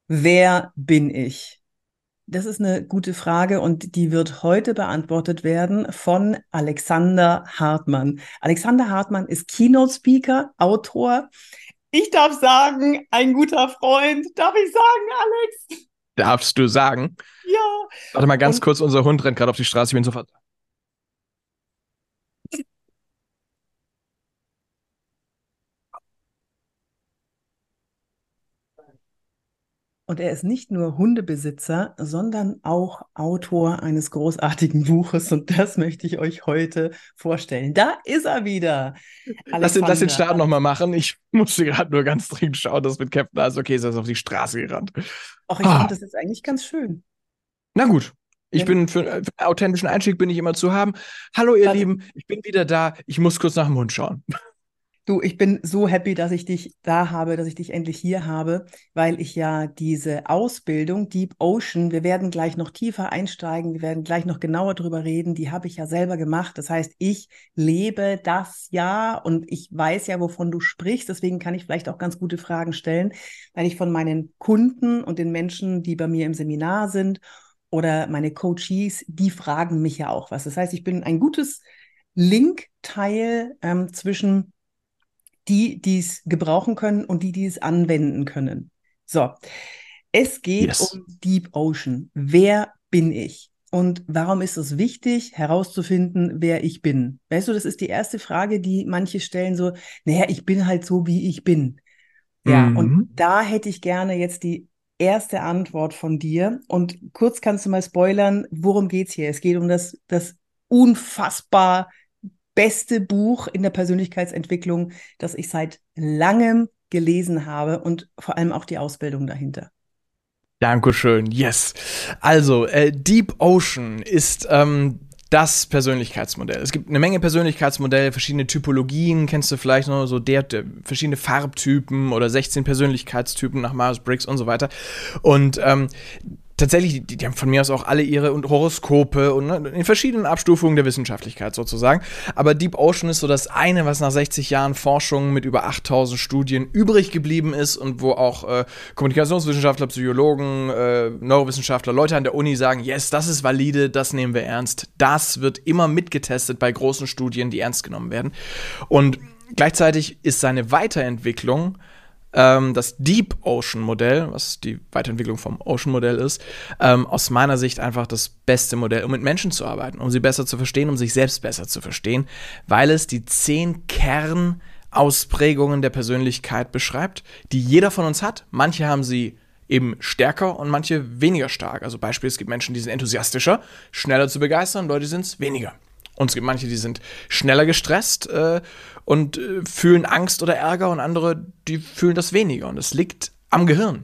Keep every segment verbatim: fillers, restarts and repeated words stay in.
Wer bin ich? Das ist eine gute Frage und die wird heute beantwortet werden von Alexander Hartmann. Alexander Hartmann ist Keynote-Speaker, Autor. Ich darf sagen, ein guter Freund. Darf ich sagen, Alex? Darfst du sagen? Ja. Warte mal ganz Und kurz, unser Hund rennt gerade auf die Straße, ich bin sofort. Und er ist nicht nur Hundebesitzer, sondern auch Autor eines großartigen Buches. Und das möchte ich euch heute vorstellen. Da ist er wieder, Lass den, lass den Alexander. Start nochmal machen. Ich musste gerade nur ganz dringend schauen, dass mit Captain alles okay ist, er ist auf die Straße gerannt. Ach, ich Ah, fand das jetzt eigentlich ganz schön. na gut. Ich Wenn, bin für, für einen authentischen Einstieg bin ich immer zu haben. Hallo, ihr warte, Lieben, ich bin wieder da. Ich muss kurz nach dem Hund schauen. du, ich bin so happy, dass ich dich da habe, dass ich dich endlich hier habe, weil ich ja diese Ausbildung Deep Ocean, wir werden gleich noch tiefer einsteigen, wir werden gleich noch genauer drüber reden, die habe ich ja selber gemacht. Das heißt, ich lebe das ja und ich weiß ja, wovon du sprichst. Deswegen kann ich vielleicht auch ganz gute Fragen stellen, weil ich von meinen Kunden und den Menschen, die bei mir im Seminar sind oder meine Coaches, die fragen mich ja auch was. Das heißt, ich bin ein gutes Linkteil ähm, zwischen die, die es gebrauchen können und die, die es anwenden können. So, es geht Yes. um Deep Ocean. Wer bin ich? Und warum ist es wichtig, herauszufinden, wer ich bin? Weißt du, das ist die erste Frage, die manche stellen, so, naja, ich bin halt so, wie ich bin. Ja, und Mhm. da hätte ich gerne jetzt die erste Antwort von dir. Und kurz kannst du mal spoilern, worum geht's hier? Es geht um das, das unfassbar beste Buch in der Persönlichkeitsentwicklung, das ich seit langem gelesen habe und vor allem auch die Ausbildung dahinter. Dankeschön, yes. Also, äh, Deep Ocean ist ähm, das Persönlichkeitsmodell. Es gibt eine Menge Persönlichkeitsmodelle, verschiedene Typologien, kennst du vielleicht noch so der, der verschiedene Farbtypen oder sechzehn Persönlichkeitstypen nach Myers-Briggs und so weiter. Und ähm, tatsächlich, die, die haben von mir aus auch alle ihre und Horoskope und ne, in verschiedenen Abstufungen der Wissenschaftlichkeit sozusagen. Aber Deep Ocean ist so das eine, was nach sechzig Jahren Forschung mit über achttausend Studien übrig geblieben ist und wo auch äh, Kommunikationswissenschaftler, Psychologen, äh, Neurowissenschaftler, Leute an der Uni sagen, yes, das ist valide, das nehmen wir ernst. Das wird immer mitgetestet bei großen Studien, die ernst genommen werden. Und gleichzeitig ist seine Weiterentwicklung ähm, das Deep Ocean Modell, was die Weiterentwicklung vom Ocean Modell ist, ähm, aus meiner Sicht einfach das beste Modell, um mit Menschen zu arbeiten, um sie besser zu verstehen, um sich selbst besser zu verstehen, weil es die zehn Kernausprägungen der Persönlichkeit beschreibt, die jeder von uns hat. Manche haben sie eben stärker und manche weniger stark. Also Beispiel, es gibt Menschen, die sind enthusiastischer, schneller zu begeistern, Leute sind es weniger. Und es gibt manche, die sind schneller gestresst äh, und äh, fühlen Angst oder Ärger und andere, die fühlen das weniger. Und es liegt am Gehirn.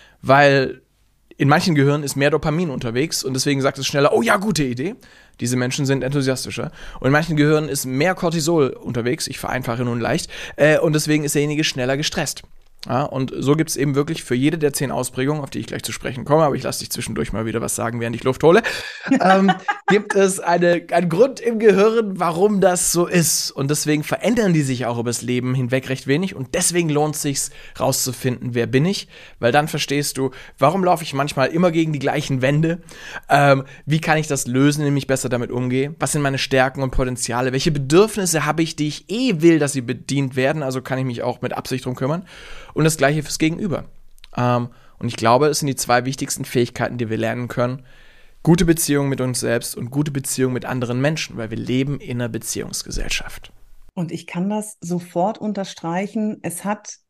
Weil in manchen Gehirnen ist mehr Dopamin unterwegs und deswegen sagt es schneller, oh ja, gute Idee. Diese Menschen sind enthusiastischer. Und in manchen Gehirnen ist mehr Cortisol unterwegs, ich vereinfache nun leicht, äh, und deswegen ist derjenige schneller gestresst. Ja, und so gibt es eben wirklich für jede der zehn Ausprägungen, auf die ich gleich zu sprechen komme, aber ich lasse dich zwischendurch mal wieder was sagen, während ich Luft hole, ähm, gibt es eine, einen Grund im Gehirn, warum das so ist. Und deswegen verändern die sich auch über das Leben hinweg recht wenig. Und deswegen lohnt es sich rauszufinden, wer bin ich, weil dann verstehst du, warum laufe ich manchmal immer gegen die gleichen Wände, ähm, wie kann ich das lösen, indem ich besser damit umgehe, was sind meine Stärken und Potenziale, welche Bedürfnisse habe ich, die ich eh will, dass sie bedient werden, also kann ich mich auch mit Absicht drum kümmern. Und das Gleiche fürs Gegenüber. Ähm, und ich glaube, es sind die zwei wichtigsten Fähigkeiten, die wir lernen können. Gute Beziehung mit uns selbst und gute Beziehung mit anderen Menschen, weil wir leben in einer Beziehungsgesellschaft. Und ich kann das sofort unterstreichen. Es hat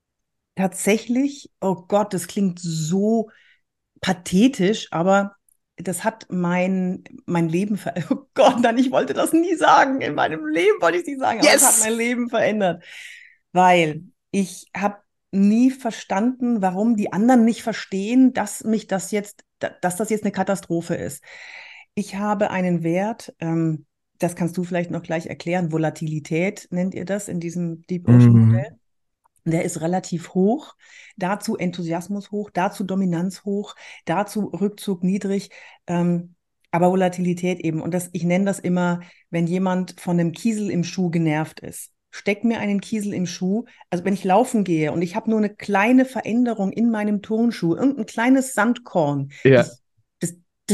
tatsächlich, oh Gott, das klingt so pathetisch, aber das hat mein, mein Leben verändert. Oh Gott, nein, ich wollte das nie sagen. In meinem Leben wollte ich es nicht sagen, aber es hat Yes! mein Leben verändert. Weil ich habe nie verstanden, warum die anderen nicht verstehen, dass mich das jetzt, dass das jetzt eine Katastrophe ist. Ich habe einen Wert, ähm, das kannst du vielleicht noch gleich erklären, Volatilität nennt ihr das in diesem Deep Ocean Modell. Mhm. Der ist relativ hoch, dazu Enthusiasmus hoch, dazu Dominanz hoch, dazu Rückzug niedrig, ähm, aber Volatilität eben. Und das, ich nenne das immer, wenn jemand von einem Kiesel im Schuh genervt ist. steck mir einen Kiesel im Schuh. Also wenn ich laufen gehe und ich habe nur eine kleine Veränderung in meinem Turnschuh, irgendein kleines Sandkorn, Ja. ich, das, das,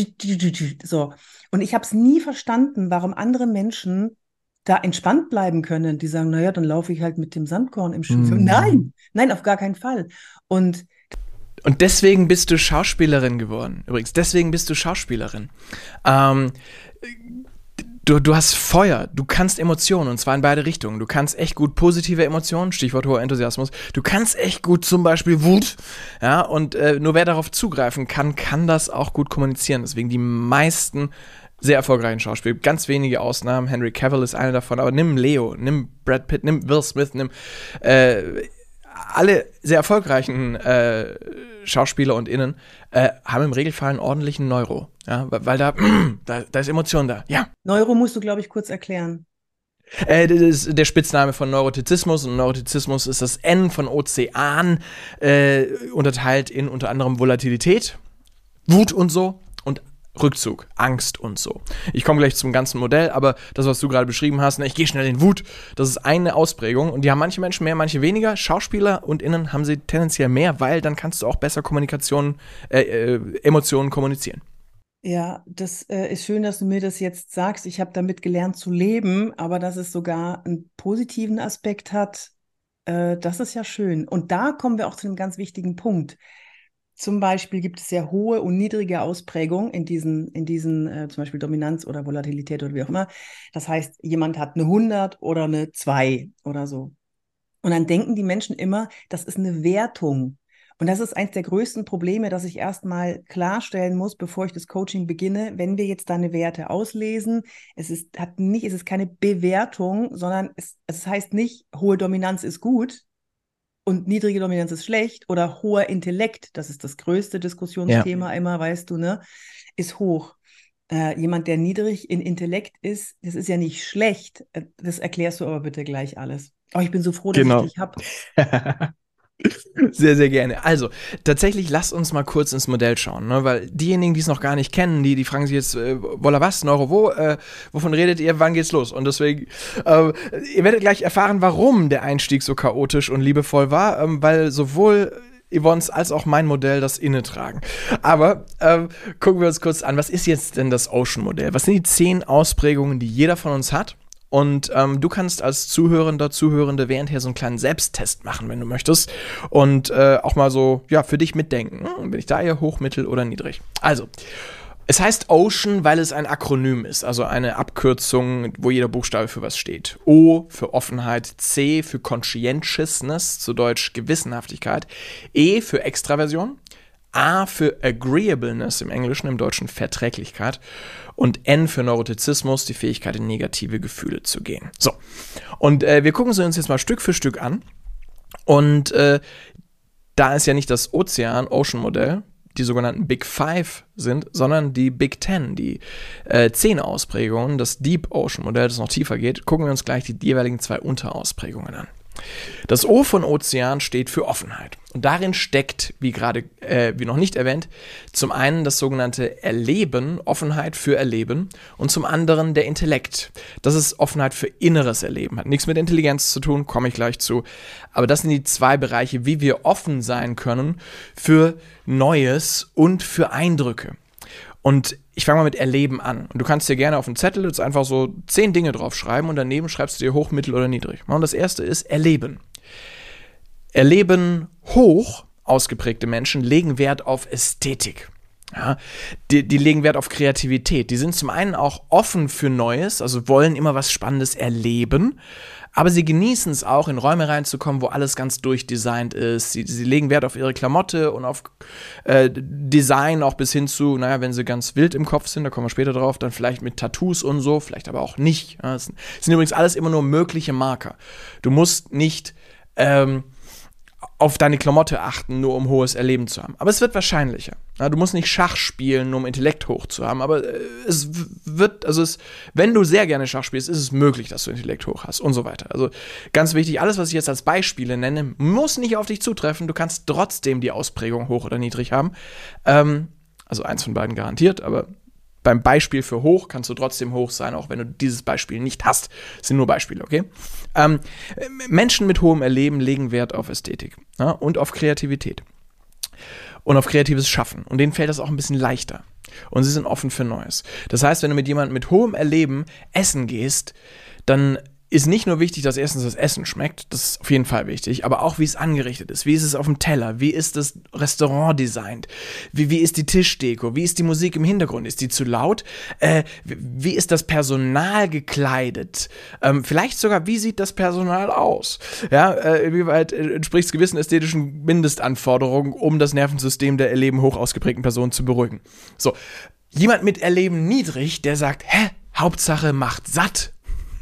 so. Und ich habe es nie verstanden, warum andere Menschen da entspannt bleiben können. Die sagen, naja, dann laufe ich halt mit dem Sandkorn im Schuh. So, Mhm. nein, nein, auf gar keinen Fall. Und Und deswegen bist du Schauspielerin geworden. Übrigens, deswegen bist du Schauspielerin. Ähm, du, du hast Feuer, du kannst Emotionen, und zwar in beide Richtungen. Du kannst echt gut positive Emotionen, Stichwort hoher Enthusiasmus. Du kannst echt gut zum Beispiel Wut. Ja, und äh, nur wer darauf zugreifen kann, kann das auch gut kommunizieren. Deswegen die meisten sehr erfolgreichen Schauspieler. Ganz wenige Ausnahmen. Henry Cavill ist einer davon. Aber nimm Leo, nimm Brad Pitt, nimm Will Smith, nimm äh, alle sehr erfolgreichen äh, Schauspieler und Innen äh, haben im Regelfall einen ordentlichen Neuro. Ja, weil, weil da, da, da ist Emotion da. Ja. Neuro musst du, glaube ich, kurz erklären. Äh, das ist der Spitzname von Neurotizismus. Und Neurotizismus ist das N von Ozean, äh, unterteilt in unter anderem Volatilität, Wut und so und Rückzug, Angst und so. Ich komme gleich zum ganzen Modell, aber das, was du gerade beschrieben hast, ne, ich gehe schnell in Wut, das ist eine Ausprägung und die haben manche Menschen mehr, manche weniger. Schauspieler und Innen haben sie tendenziell mehr, weil dann kannst du auch besser Kommunikation, äh, äh, Emotionen kommunizieren. Ja, das äh, ist schön, dass du mir das jetzt sagst. Ich habe damit gelernt zu leben, aber dass es sogar einen positiven Aspekt hat, äh, das ist ja schön. Und da kommen wir auch zu einem ganz wichtigen Punkt. Zum Beispiel gibt es sehr hohe und niedrige Ausprägungen in diesen, in diesen äh, zum Beispiel Dominanz oder Volatilität oder wie auch immer. Das heißt, jemand hat eine hundert oder eine zwei oder so. Und dann denken die Menschen immer, das ist eine Wertung. Und das ist eines der größten Probleme, dass ich erstmal klarstellen muss, bevor ich das Coaching beginne, wenn wir jetzt deine Werte auslesen, es ist, hat nicht, es ist keine Bewertung, sondern es, es heißt nicht, hohe Dominanz ist gut und niedrige Dominanz ist schlecht oder hoher Intellekt, das ist das größte Diskussionsthema ja. immer, weißt du, ne, ist hoch. Äh, jemand, der niedrig in Intellekt ist, das ist ja nicht schlecht. Das erklärst du aber bitte gleich alles. Oh, ich bin so froh, dass Genau. ich dich habe. Sehr, sehr gerne. Also, tatsächlich, lass uns mal kurz ins Modell schauen, ne? Weil diejenigen, die es noch gar nicht kennen, die, die fragen sich jetzt, äh, wolla was, Neuro wo, äh, wovon redet ihr, wann geht's los? Und deswegen, äh, ihr werdet gleich erfahren, warum der Einstieg so chaotisch und liebevoll war, ähm, weil sowohl Yvonnes als auch mein Modell das inne tragen. Aber ähm, gucken wir uns kurz an, was ist jetzt denn das Ocean-Modell? Was sind die zehn Ausprägungen, die jeder von uns hat? Und ähm, du kannst als Zuhörender, Zuhörende währendher so einen kleinen Selbsttest machen, wenn du möchtest. Und äh, auch mal so, ja, für dich mitdenken. Hm, bin ich da eher hoch, mittel oder niedrig? Also, es heißt Ocean, weil es ein Akronym ist. Also eine Abkürzung, wo jeder Buchstabe für was steht. O für Offenheit, C für Conscientiousness, zu Deutsch Gewissenhaftigkeit. E für Extraversion. A für Agreeableness im Englischen, im Deutschen Verträglichkeit und N für Neurotizismus, die Fähigkeit, in negative Gefühle zu gehen. So, und äh, wir gucken sie uns jetzt mal Stück für Stück an und äh, da ist ja nicht das Ozean-Ocean-Modell, die sogenannten Big Five sind, sondern die Big Ten, die äh, zehn Ausprägungen, das Deep Ocean-Modell, das noch tiefer geht, gucken wir uns gleich die jeweiligen zwei Unterausprägungen an. Das O von Ozean steht für Offenheit. Und darin steckt, wie gerade, äh, wie noch nicht erwähnt, zum einen das sogenannte Erleben, Offenheit für Erleben, und zum anderen der Intellekt. Das ist Offenheit für inneres Erleben. Hat nichts mit Intelligenz zu tun, komme ich gleich zu. Aber das sind die zwei Bereiche, wie wir offen sein können für Neues und für Eindrücke. Und ich fange mal mit Erleben an. Und du kannst dir gerne auf einen Zettel jetzt einfach so zehn Dinge draufschreiben und daneben schreibst du dir hoch, mittel oder niedrig. Und das erste ist Erleben. Erleben hoch ausgeprägte Menschen legen Wert auf Ästhetik. Ja, die, die legen Wert auf Kreativität. Die sind zum einen auch offen für Neues, also wollen immer was Spannendes erleben, aber sie genießen es auch, in Räume reinzukommen, wo alles ganz durchdesignt ist. Sie, sie legen Wert auf ihre Klamotte und auf äh, Design, auch bis hin zu, naja, wenn sie ganz wild im Kopf sind, da kommen wir später drauf, dann vielleicht mit Tattoos und so, vielleicht aber auch nicht. Ja, das sind übrigens alles immer nur mögliche Marker. Du musst nicht ähm, auf deine Klamotte achten, nur um hohes Erleben zu haben. Aber es wird wahrscheinlicher. Ja, du musst nicht Schach spielen, nur um Intellekt hoch zu haben, aber äh, es wird, also es, wenn du sehr gerne Schach spielst, ist es möglich, dass du Intellekt hoch hast und so weiter. Also ganz wichtig, alles, was ich jetzt als Beispiele nenne, muss nicht auf dich zutreffen. Du kannst trotzdem die Ausprägung hoch oder niedrig haben. Ähm, also eins von beiden garantiert, aber beim Beispiel für hoch kannst du trotzdem hoch sein, auch wenn du dieses Beispiel nicht hast. Das sind nur Beispiele, okay? Ähm, Menschen mit hohem Erleben legen Wert auf Ästhetik, ja, und auf Kreativität und auf kreatives Schaffen. Und denen fällt das auch ein bisschen leichter. Und sie sind offen für Neues. Das heißt, wenn du mit jemandem mit hohem Erleben essen gehst, dann ist nicht nur wichtig, dass erstens das Essen schmeckt, das ist auf jeden Fall wichtig, aber auch, wie es angerichtet ist, wie ist es auf dem Teller, wie ist das Restaurant designt, wie, wie ist die Tischdeko, wie ist die Musik im Hintergrund, ist die zu laut, äh, wie ist das Personal gekleidet, ähm, vielleicht sogar, wie sieht das Personal aus, ja, äh, inwieweit entspricht es gewissen ästhetischen Mindestanforderungen, um das Nervensystem der Erleben hoch ausgeprägten Personen zu beruhigen. So, jemand mit Erleben niedrig, der sagt, hä, Hauptsache macht satt.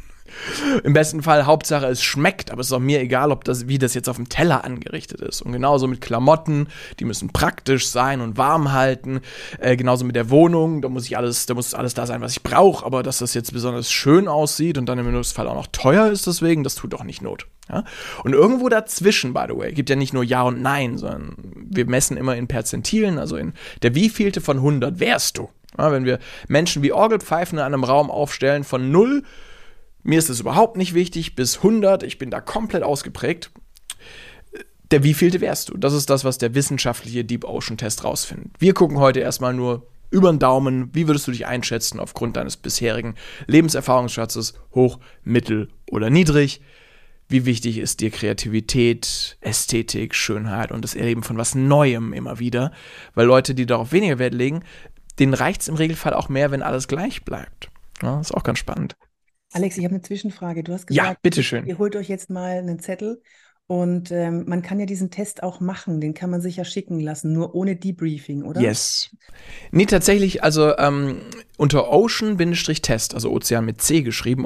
Im besten Fall, Hauptsache es schmeckt, aber es ist auch mir egal, ob das, wie das jetzt auf dem Teller angerichtet ist. Und genauso mit Klamotten, die müssen praktisch sein und warm halten. Äh, genauso mit der Wohnung, da muss ich alles, da muss alles da sein, was ich brauche, aber dass das jetzt besonders schön aussieht und dann im Mindestfall auch noch teuer ist deswegen, das tut doch nicht Not. Ja? Und irgendwo dazwischen, by the way, gibt ja nicht nur Ja und Nein, sondern wir messen immer in Perzentilen, also in der wievielte von hundert wärst du. Ja, wenn wir Menschen wie Orgelpfeifen in einem Raum aufstellen von null, mir ist es überhaupt nicht wichtig, bis hundert, ich bin da komplett ausgeprägt. Der wievielte wärst du? Das ist das, was der wissenschaftliche Deep Ocean Test rausfindet. Wir gucken heute erstmal nur über den Daumen, wie würdest du dich einschätzen aufgrund deines bisherigen Lebenserfahrungsschatzes, hoch, mittel oder niedrig? Wie wichtig ist dir Kreativität, Ästhetik, Schönheit und das Erleben von was Neuem immer wieder? Weil Leute, die darauf weniger Wert legen, denen reicht es im Regelfall auch mehr, wenn alles gleich bleibt. Ja, ist auch ganz spannend. Alex, ich habe eine Zwischenfrage. Du hast gesagt, ja, bitteschön. Ihr holt euch jetzt mal einen Zettel und ähm, man kann ja diesen Test auch machen. Den kann man sich ja schicken lassen, nur ohne Debriefing, oder? Yes. Nee, tatsächlich, also ähm, unter Ocean-Test, also Ozean mit C geschrieben,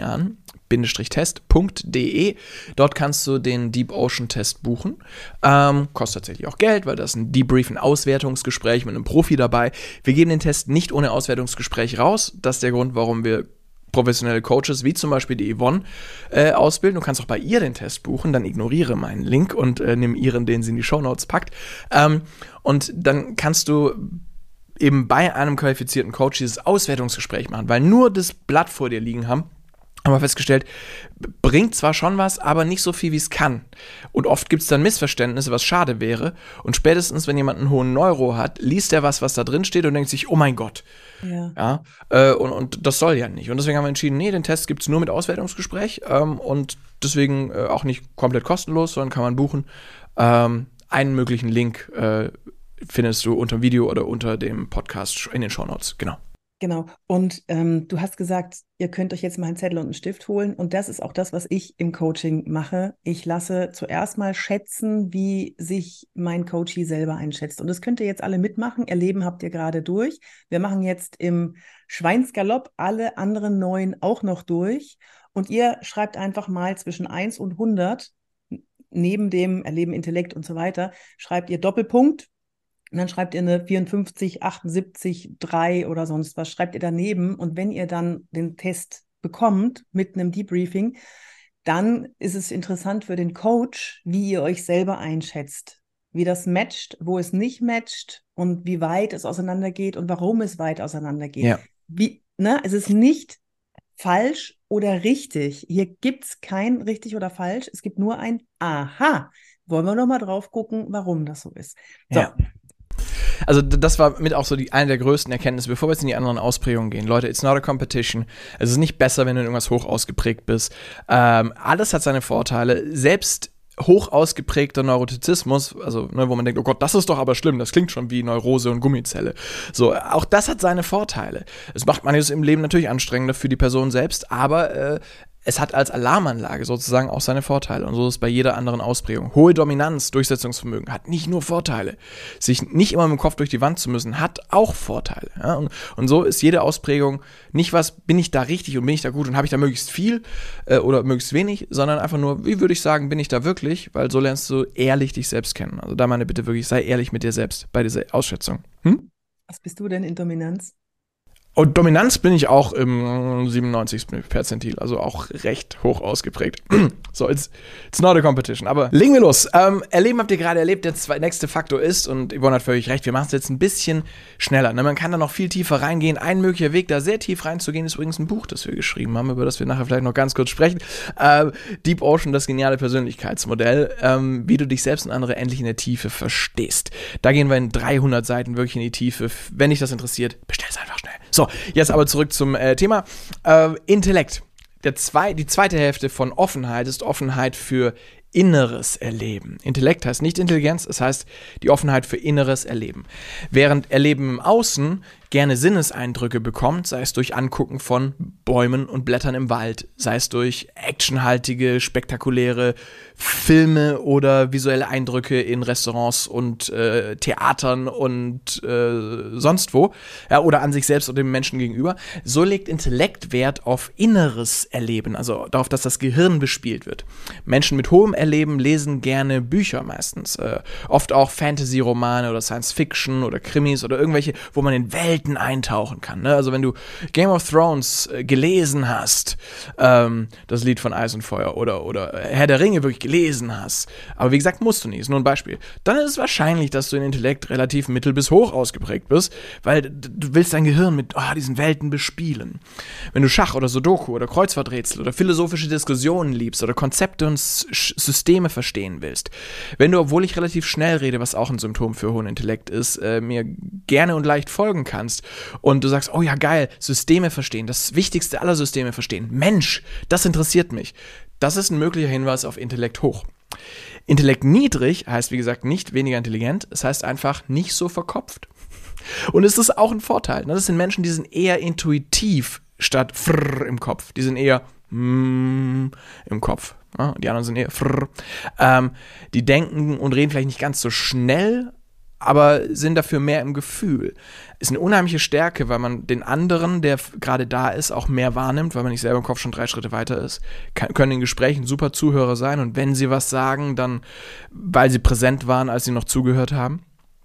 Ozean-Test punkt de, dort kannst du den Deep Ocean Test buchen. Ähm, kostet tatsächlich auch Geld, weil da ist ein Debrief, ein Auswertungsgespräch mit einem Profi dabei. Wir geben den Test nicht ohne Auswertungsgespräch raus. Das ist der Grund, warum wir professionelle Coaches, wie zum Beispiel die Yvonne, äh, ausbilden. Du kannst auch bei ihr den Test buchen, dann ignoriere meinen Link und äh, nimm ihren, den sie in die Shownotes packt. Ähm, und dann kannst du eben bei einem qualifizierten Coach dieses Auswertungsgespräch machen, weil nur das Blatt vor dir liegen haben, haben wir festgestellt, bringt zwar schon was, aber nicht so viel, wie es kann. Und oft gibt es dann Missverständnisse, was schade wäre. Und spätestens, wenn jemand einen hohen Neuro hat, liest er was, was da drin steht und denkt sich, oh mein Gott. Ja. ja äh, und, und das soll ja nicht. Und deswegen haben wir entschieden, nee, den Test gibt es nur mit Auswertungsgespräch ähm, und deswegen äh, auch nicht komplett kostenlos, sondern kann man buchen. Ähm, einen möglichen Link äh, findest du unter dem Video oder unter dem Podcast in den Shownotes. Genau. Genau. Und ähm, du hast gesagt, ihr könnt euch jetzt mal einen Zettel und einen Stift holen. Und das ist auch das, was ich im Coaching mache. Ich lasse zuerst mal schätzen, wie sich mein Coachie selber einschätzt. Und das könnt ihr jetzt alle mitmachen. Erleben habt ihr gerade durch. Wir machen jetzt im Schweinsgalopp alle anderen neun auch noch durch. Und ihr schreibt einfach mal zwischen eins und hundert, neben dem Erleben, Intellekt und so weiter, schreibt ihr Doppelpunkt. Und dann schreibt ihr eine vierundfünfzig, achtundsiebzig, drei oder sonst was, schreibt ihr daneben. Und wenn ihr dann den Test bekommt mit einem Debriefing, dann ist es interessant für den Coach, wie ihr euch selber einschätzt, wie das matcht, wo es nicht matcht und wie weit es auseinandergeht und warum es weit auseinandergeht. Ja. Wie, ne? Es ist nicht falsch oder richtig. Hier gibt es kein richtig oder falsch. Es gibt nur ein Aha. Wollen wir noch mal drauf gucken, warum das so ist. So. Ja. Also das war mit auch so die, eine der größten Erkenntnisse, bevor wir jetzt in die anderen Ausprägungen gehen. Leute, it's not a competition. Es ist nicht besser, wenn du in irgendwas hoch ausgeprägt bist. Ähm, alles hat seine Vorteile. Selbst hoch ausgeprägter Neurotizismus, also ne, wo man denkt, oh Gott, das ist doch aber schlimm, das klingt schon wie Neurose und Gummizelle. So, auch das hat seine Vorteile. Es macht manches im Leben natürlich anstrengender für die Person selbst, aber äh, es hat als Alarmanlage sozusagen auch seine Vorteile. Und so ist es bei jeder anderen Ausprägung. Hohe Dominanz, Durchsetzungsvermögen hat nicht nur Vorteile. Sich nicht immer mit dem Kopf durch die Wand zu müssen, hat auch Vorteile. Ja? Und, und so ist jede Ausprägung nicht was, bin ich da richtig und bin ich da gut und habe ich da möglichst viel äh, oder möglichst wenig, sondern einfach nur, wie würde ich sagen, bin ich da wirklich? Weil so lernst du ehrlich dich selbst kennen. Also da meine Bitte wirklich, sei ehrlich mit dir selbst bei dieser Ausschätzung. Hm? Was bist du denn in Dominanz? Und Dominanz bin ich auch im siebenundneunzigsten Perzentil, also auch recht hoch ausgeprägt. So, it's, it's not a competition. Aber legen wir los. Ähm, erleben habt ihr gerade erlebt, der zwei, nächste Faktor ist, und Yvonne hat völlig recht, wir machen es jetzt ein bisschen schneller. Ne? Man kann da noch viel tiefer reingehen. Ein möglicher Weg, da sehr tief reinzugehen, ist übrigens ein Buch, das wir geschrieben haben, über das wir nachher vielleicht noch ganz kurz sprechen. Äh, Deep Ocean, das geniale Persönlichkeitsmodell, ähm, wie du dich selbst und andere endlich in der Tiefe verstehst. Da gehen wir in dreihundert Seiten wirklich in die Tiefe. Wenn dich das interessiert, bestell es einfach schnell. So, jetzt aber zurück zum äh, Thema. Äh, Intellekt. Der zwei, die zweite Hälfte von Offenheit ist Offenheit für inneres Erleben. Intellekt heißt nicht Intelligenz, es heißt die Offenheit für inneres Erleben. Während Erleben im Außen gerne Sinneseindrücke bekommt, sei es durch Angucken von Bäumen und Blättern im Wald, sei es durch actionhaltige, spektakuläre Filme oder visuelle Eindrücke in Restaurants und äh, Theatern und äh, sonst wo, ja, oder an sich selbst oder dem Menschen gegenüber. So legt Intellekt Wert auf inneres Erleben, also darauf, dass das Gehirn bespielt wird. Menschen mit hohem Erleben lesen gerne Bücher meistens, äh, oft auch Fantasy-Romane oder Science-Fiction oder Krimis oder irgendwelche, wo man in Welten eintauchen kann. Ne? Also wenn du Game of Thrones äh, gelesen hast, ähm, das Lied von Eis und Feuer, oder, oder Herr der Ringe wirklich gelesen hast, aber wie gesagt, musst du nicht, ist nur ein Beispiel, dann ist es wahrscheinlich, dass du in Intellekt relativ mittel bis hoch ausgeprägt bist, weil du willst dein Gehirn mit oh, diesen Welten bespielen. Wenn du Schach oder Sudoku oder Kreuzworträtsel oder philosophische Diskussionen liebst oder Konzepte und Systeme verstehen willst, wenn du, obwohl ich relativ schnell rede, was auch ein Symptom für hohen Intellekt ist, äh, mir gerne und leicht folgen kannst und du sagst, oh ja geil, Systeme verstehen, das Wichtigste aller Systeme verstehen, Mensch, das interessiert mich. Das ist ein möglicher Hinweis auf Intellekt hoch. Intellekt niedrig heißt, wie gesagt, nicht weniger intelligent, es heißt einfach nicht so verkopft. Und es ist auch ein Vorteil. Das sind Menschen, die sind eher intuitiv statt frrr im Kopf. Die sind eher mm im Kopf. Ja, die anderen sind eher frrr. Ähm, die denken und reden vielleicht nicht ganz so schnell, aber sind dafür mehr im Gefühl. Ist eine unheimliche Stärke, weil man den anderen, der gerade da ist, auch mehr wahrnimmt, weil man nicht selber im Kopf schon drei Schritte weiter ist. Kann, können in Gesprächen super Zuhörer sein und wenn sie was sagen, dann, weil sie präsent waren, als sie noch zugehört haben.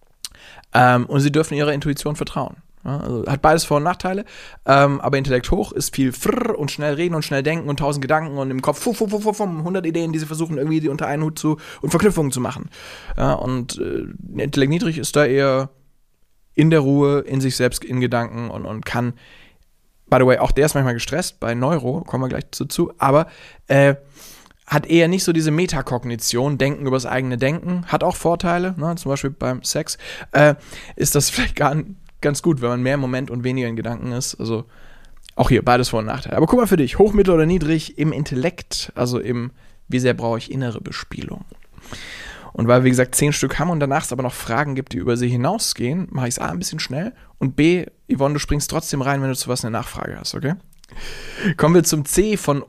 Ähm, und sie dürfen ihrer Intuition vertrauen. Ja, also hat beides Vor- und Nachteile, ähm, aber Intellekt hoch ist viel frrr und schnell reden und schnell denken und tausend Gedanken und im Kopf fuff, fuff, fuff, fuff, hundert Ideen, die sie versuchen irgendwie unter einen Hut zu und Verknüpfungen zu machen. Ja, und äh, Intellekt niedrig ist da eher in der Ruhe, in sich selbst, in Gedanken und, und kann, by the way, auch der ist manchmal gestresst, bei Neuro, kommen wir gleich dazu, aber äh, hat eher nicht so diese Metakognition, Denken über das eigene Denken, hat auch Vorteile, ne, zum Beispiel beim Sex, äh, ist das vielleicht gar nicht ganz gut, wenn man mehr im Moment und weniger in Gedanken ist. Also auch hier beides Vor- und Nachteile. Aber guck mal für dich, hoch, mittel oder niedrig im Intellekt, also im, wie sehr brauche ich innere Bespielung. Und weil wir, wie gesagt, zehn Stück haben und danach es aber noch Fragen gibt, die über sie hinausgehen, mache ich es A, ein bisschen schnell und B, Yvonne, du springst trotzdem rein, wenn du zu was eine Nachfrage hast, okay? Kommen wir zum C von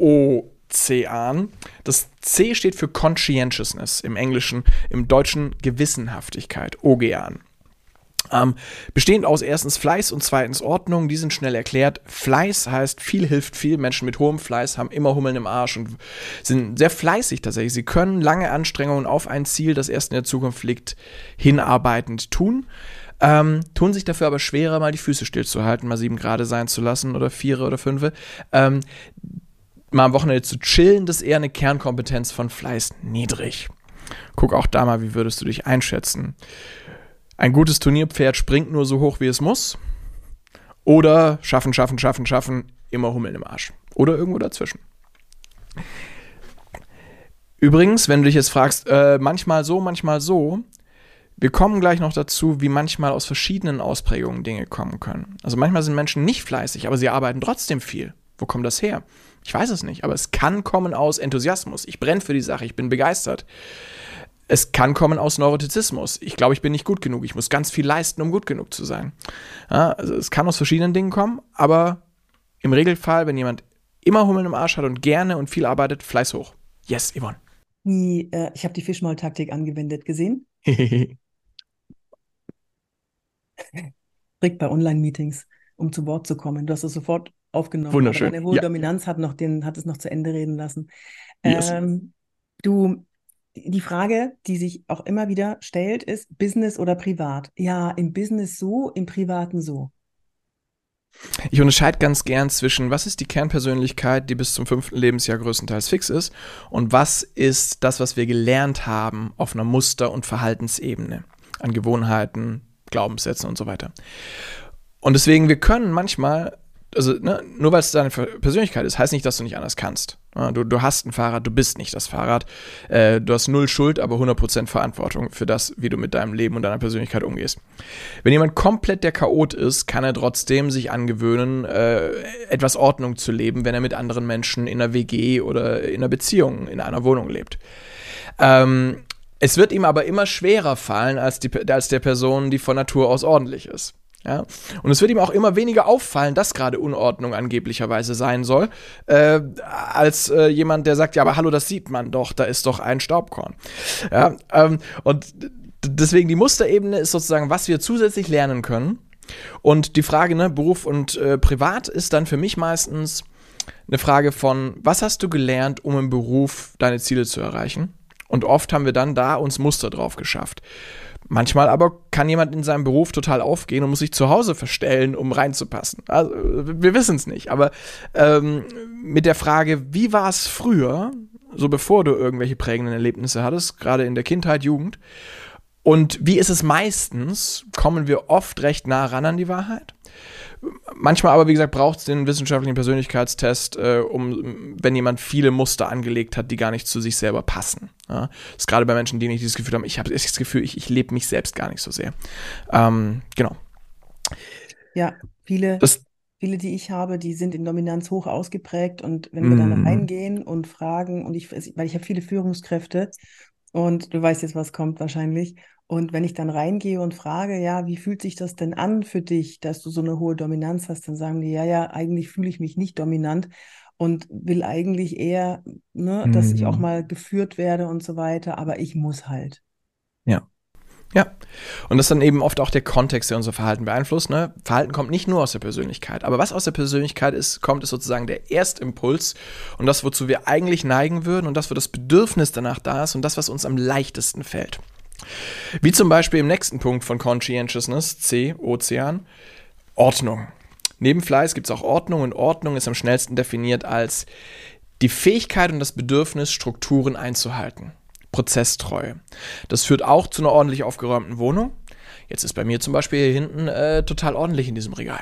Ozean. Das C steht für Conscientiousness im Englischen, im Deutschen Gewissenhaftigkeit, Ogean. Ähm, bestehend aus erstens Fleiß und zweitens Ordnung, die sind schnell erklärt. Fleiß heißt, viel hilft viel. Menschen mit hohem Fleiß haben immer Hummeln im Arsch und sind sehr fleißig tatsächlich. Sie können lange Anstrengungen auf ein Ziel, das erst in der Zukunft liegt, hinarbeitend tun. Ähm, tun sich dafür aber schwerer, mal die Füße stillzuhalten, mal sieben Grad sein zu lassen oder vier oder fünf. Ähm, mal am Wochenende zu chillen, das ist eher eine Kernkompetenz von Fleiß niedrig. Guck auch da mal, wie würdest du dich einschätzen? Ein gutes Turnierpferd springt nur so hoch, wie es muss. Oder schaffen, schaffen, schaffen, schaffen, immer Hummeln im Arsch. Oder irgendwo dazwischen. Übrigens, wenn du dich jetzt fragst, äh, manchmal so, manchmal so, wir kommen gleich noch dazu, wie manchmal aus verschiedenen Ausprägungen Dinge kommen können. Also manchmal sind Menschen nicht fleißig, aber sie arbeiten trotzdem viel. Wo kommt das her? Ich weiß es nicht, aber es kann kommen aus Enthusiasmus. Ich brenne für die Sache, ich bin begeistert. Es kann kommen aus Neurotizismus. Ich glaube, ich bin nicht gut genug. Ich muss ganz viel leisten, um gut genug zu sein. Ja, also es kann aus verschiedenen Dingen kommen, aber im Regelfall, wenn jemand immer Hummeln im Arsch hat und gerne und viel arbeitet, Fleiß hoch. Yes, Yvonne. Die, äh, ich habe die Fischmaul-Taktik angewendet, gesehen. Trick bei Online-Meetings, um zu Wort zu kommen. Du hast es sofort aufgenommen. Wunderschön. Aber deine hohe Ja. Dominanz hat, noch den, hat es noch zu Ende reden lassen. Yes. Ähm, du, die Frage, die sich auch immer wieder stellt, ist Business oder privat? Ja, im Business so, im Privaten so. Ich unterscheide ganz gern zwischen, was ist die Kernpersönlichkeit, die bis zum fünften Lebensjahr größtenteils fix ist, und was ist das, was wir gelernt haben auf einer Muster- und Verhaltensebene, an Gewohnheiten, Glaubenssätzen und so weiter. Und deswegen, wir können manchmal, also ne, nur weil es deine Persönlichkeit ist, heißt nicht, dass du nicht anders kannst. Ja, du, du hast ein Fahrrad, du bist nicht das Fahrrad. Äh, du hast null Schuld, aber hundert Prozent Verantwortung für das, wie du mit deinem Leben und deiner Persönlichkeit umgehst. Wenn jemand komplett der Chaot ist, kann er trotzdem sich angewöhnen, äh, etwas Ordnung zu leben, wenn er mit anderen Menschen in einer W G oder in einer Beziehung, in einer Wohnung lebt. Ähm, es wird ihm aber immer schwerer fallen als, die, als der Person, die von Natur aus ordentlich ist. Ja? Und es wird ihm auch immer weniger auffallen, dass gerade Unordnung angeblicherweise sein soll, äh, als äh, jemand, der sagt, ja, aber hallo, das sieht man doch, da ist doch ein Staubkorn. Ja? Ähm, und d- deswegen die Musterebene ist sozusagen, was wir zusätzlich lernen können. Und die Frage, ne, Beruf und äh, Privat ist dann für mich meistens eine Frage von, was hast du gelernt, um im Beruf deine Ziele zu erreichen? Und oft haben wir dann da uns Muster drauf geschafft. Manchmal aber kann jemand in seinem Beruf total aufgehen und muss sich zu Hause verstellen, um reinzupassen. Also, wir wissen es nicht. Aber ähm, mit der Frage, wie war es früher, so bevor du irgendwelche prägenden Erlebnisse hattest, gerade in der Kindheit, Jugend, und wie ist es meistens, kommen wir oft recht nah ran an die Wahrheit. Manchmal aber, wie gesagt, braucht es den wissenschaftlichen Persönlichkeitstest, äh, um, wenn jemand viele Muster angelegt hat, die gar nicht zu sich selber passen. Ja? Das ist gerade bei Menschen, die nicht dieses Gefühl haben, ich habe das Gefühl, ich, ich lebe mich selbst gar nicht so sehr. Ähm, genau. Ja, viele, Das, viele, die ich habe, die sind in Dominanz hoch ausgeprägt, und wenn wir dann mm, reingehen und fragen, und ich, weil ich habe viele Führungskräfte, und du weißt jetzt, was kommt wahrscheinlich. Und wenn ich dann reingehe und frage, ja, wie fühlt sich das denn an für dich, dass du so eine hohe Dominanz hast, dann sagen die, ja, ja, eigentlich fühle ich mich nicht dominant und will eigentlich eher, ne, dass ich auch mm, mal geführt werde und so weiter, aber ich muss halt. ja. Ja, und das ist dann eben oft auch der Kontext, der unser Verhalten beeinflusst. Ne? Verhalten kommt nicht nur aus der Persönlichkeit, aber was aus der Persönlichkeit ist, kommt, ist sozusagen der Erstimpuls und das, wozu wir eigentlich neigen würden und das, wo das Bedürfnis danach da ist und das, was uns am leichtesten fällt. Wie zum Beispiel im nächsten Punkt von Conscientiousness, C, Ozean, Ordnung. Neben Fleiß gibt es auch Ordnung, und Ordnung ist am schnellsten definiert als die Fähigkeit und das Bedürfnis, Strukturen einzuhalten. Prozesstreue. Das führt auch zu einer ordentlich aufgeräumten Wohnung. Jetzt ist bei mir zum Beispiel hier hinten äh, total ordentlich in diesem Regal.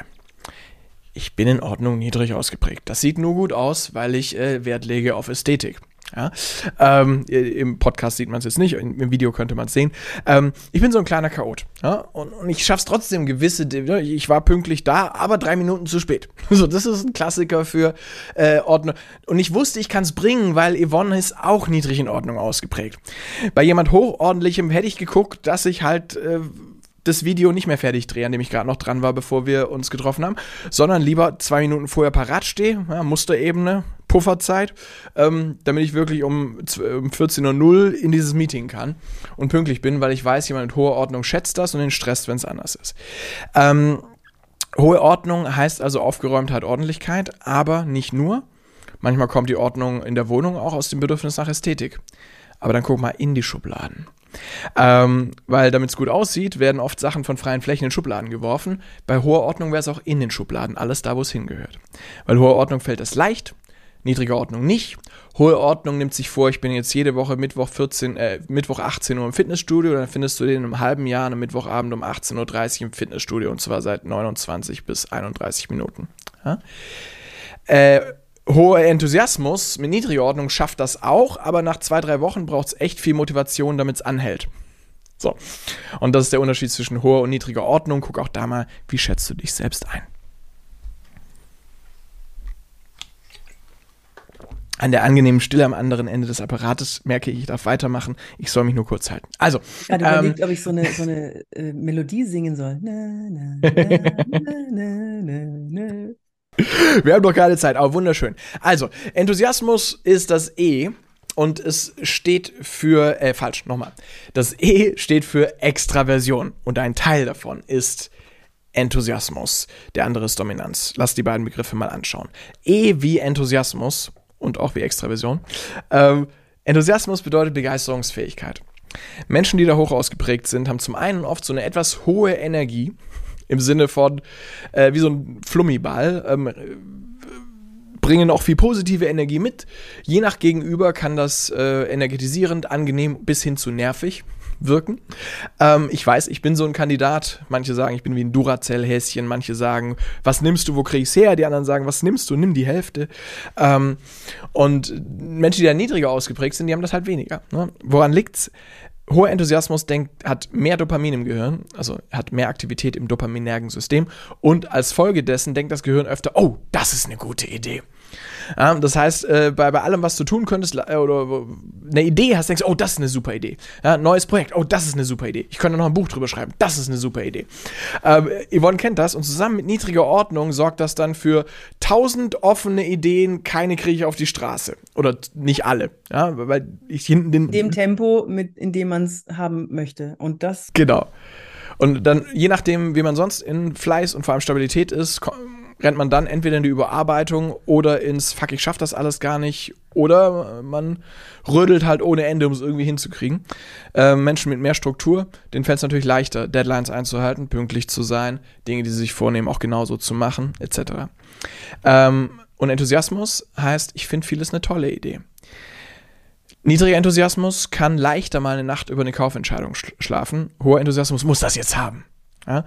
Ich bin in Ordnung niedrig ausgeprägt. Das sieht nur gut aus, weil ich äh, Wert lege auf Ästhetik. Ja? Ähm, im Podcast sieht man es jetzt nicht, im Video könnte man es sehen. Ähm, ich bin so ein kleiner Chaot. Ja? Und, und ich schaffe es trotzdem gewisse, ich war pünktlich da, aber drei Minuten zu spät. So, das ist ein Klassiker für äh, Ordnung. Und ich wusste, ich kann es bringen, weil Yvonne ist auch niedrig in Ordnung ausgeprägt. Bei jemand Hochordentlichem hätte ich geguckt, dass ich halt äh, das Video nicht mehr fertig drehe, an dem ich gerade noch dran war, bevor wir uns getroffen haben, sondern lieber zwei Minuten vorher parat stehe, ja, Musterebene, Pufferzeit, ähm, damit ich wirklich um, um vierzehn Uhr null in dieses Meeting kann und pünktlich bin, weil ich weiß, jemand mit hoher Ordnung schätzt das und den stresst, wenn es anders ist. Ähm, hohe Ordnung heißt also Aufgeräumtheit, Ordentlichkeit, aber nicht nur. Manchmal kommt die Ordnung in der Wohnung auch aus dem Bedürfnis nach Ästhetik. Aber dann guck mal in die Schubladen. Ähm, weil damit es gut aussieht, werden oft Sachen von freien Flächen in Schubladen geworfen. Bei hoher Ordnung wäre es auch in den Schubladen, alles da, wo es hingehört. Weil hohe Ordnung fällt es leicht, niedrige Ordnung nicht. Hohe Ordnung nimmt sich vor, ich bin jetzt jede Woche Mittwoch, vierzehn, äh, Mittwoch achtzehn Uhr im Fitnessstudio, dann findest du den in einem halben Jahr am Mittwochabend um achtzehn Uhr dreißig im Fitnessstudio, und zwar seit neunundzwanzig bis einunddreißig Minuten. Ja? Äh, Hoher Enthusiasmus mit niedriger Ordnung schafft das auch, aber nach zwei, drei Wochen braucht es echt viel Motivation, damit es anhält. So. Und das ist der Unterschied zwischen hoher und niedriger Ordnung. Guck auch da mal, wie schätzt du dich selbst ein? An der angenehmen Stille am anderen Ende des Apparates merke ich, ich darf weitermachen. Ich soll mich nur kurz halten. Also. Ich habe ähm, überlegt, ob ich so eine, so eine äh, Melodie singen soll. Na, na, na, na, na, na, na. Wir haben doch keine Zeit, aber wunderschön. Also, Enthusiasmus ist das E und es steht für, äh, falsch, nochmal. Das E steht für Extraversion und ein Teil davon ist Enthusiasmus. Der andere ist Dominanz. Lass die beiden Begriffe mal anschauen. E wie Enthusiasmus und auch wie Extraversion. Ähm, Enthusiasmus bedeutet Begeisterungsfähigkeit. Menschen, die da hoch ausgeprägt sind, haben zum einen oft so eine etwas hohe Energie, Im Sinne von, äh, wie so ein Flummiball, ähm, bringen auch viel positive Energie mit. Je nach Gegenüber kann das äh, energetisierend, angenehm bis hin zu nervig wirken. Ähm, ich weiß, ich bin so ein Kandidat. Manche sagen, ich bin wie ein Duracell-Häschen. Manche sagen, was nimmst du, wo krieg ich's her? Die anderen sagen, was nimmst du? Nimm die Hälfte. Ähm, und Menschen, die da niedriger ausgeprägt sind, die haben das halt weniger. Ne? Woran liegt's? Hoher Enthusiasmus denkt, hat mehr Dopamin im Gehirn, also hat mehr Aktivität im dopaminergen System und als Folge dessen denkt das Gehirn öfter, oh, das ist eine gute Idee. Ja, das heißt, äh, bei, bei allem, was du tun könntest, äh, oder eine Idee hast, denkst du, oh, das ist eine super Idee. Ja, neues Projekt, oh, das ist eine super Idee. Ich könnte noch ein Buch drüber schreiben, das ist eine super Idee. Ähm, Yvonne kennt das und zusammen mit niedriger Ordnung sorgt das dann für tausend offene Ideen, keine kriege ich auf die Straße. Oder nicht alle. Ja, weil ich hinten den. In dem Tempo, mit, in dem man es haben möchte. Und das. Genau. Und dann, je nachdem, wie man sonst in Fleiß und vor allem Stabilität ist, rennt man dann entweder in die Überarbeitung oder ins Fuck, ich schaff das alles gar nicht. Oder man rödelt halt ohne Ende, um es irgendwie hinzukriegen. Äh, Menschen mit mehr Struktur, denen fällt es natürlich leichter, Deadlines einzuhalten, pünktlich zu sein, Dinge, die sie sich vornehmen, auch genauso zu machen, et cetera. Ähm, und Enthusiasmus heißt, ich finde vieles eine tolle Idee. Niedriger Enthusiasmus kann leichter mal eine Nacht über eine Kaufentscheidung sch- schlafen. Hoher Enthusiasmus muss das jetzt haben. Ja?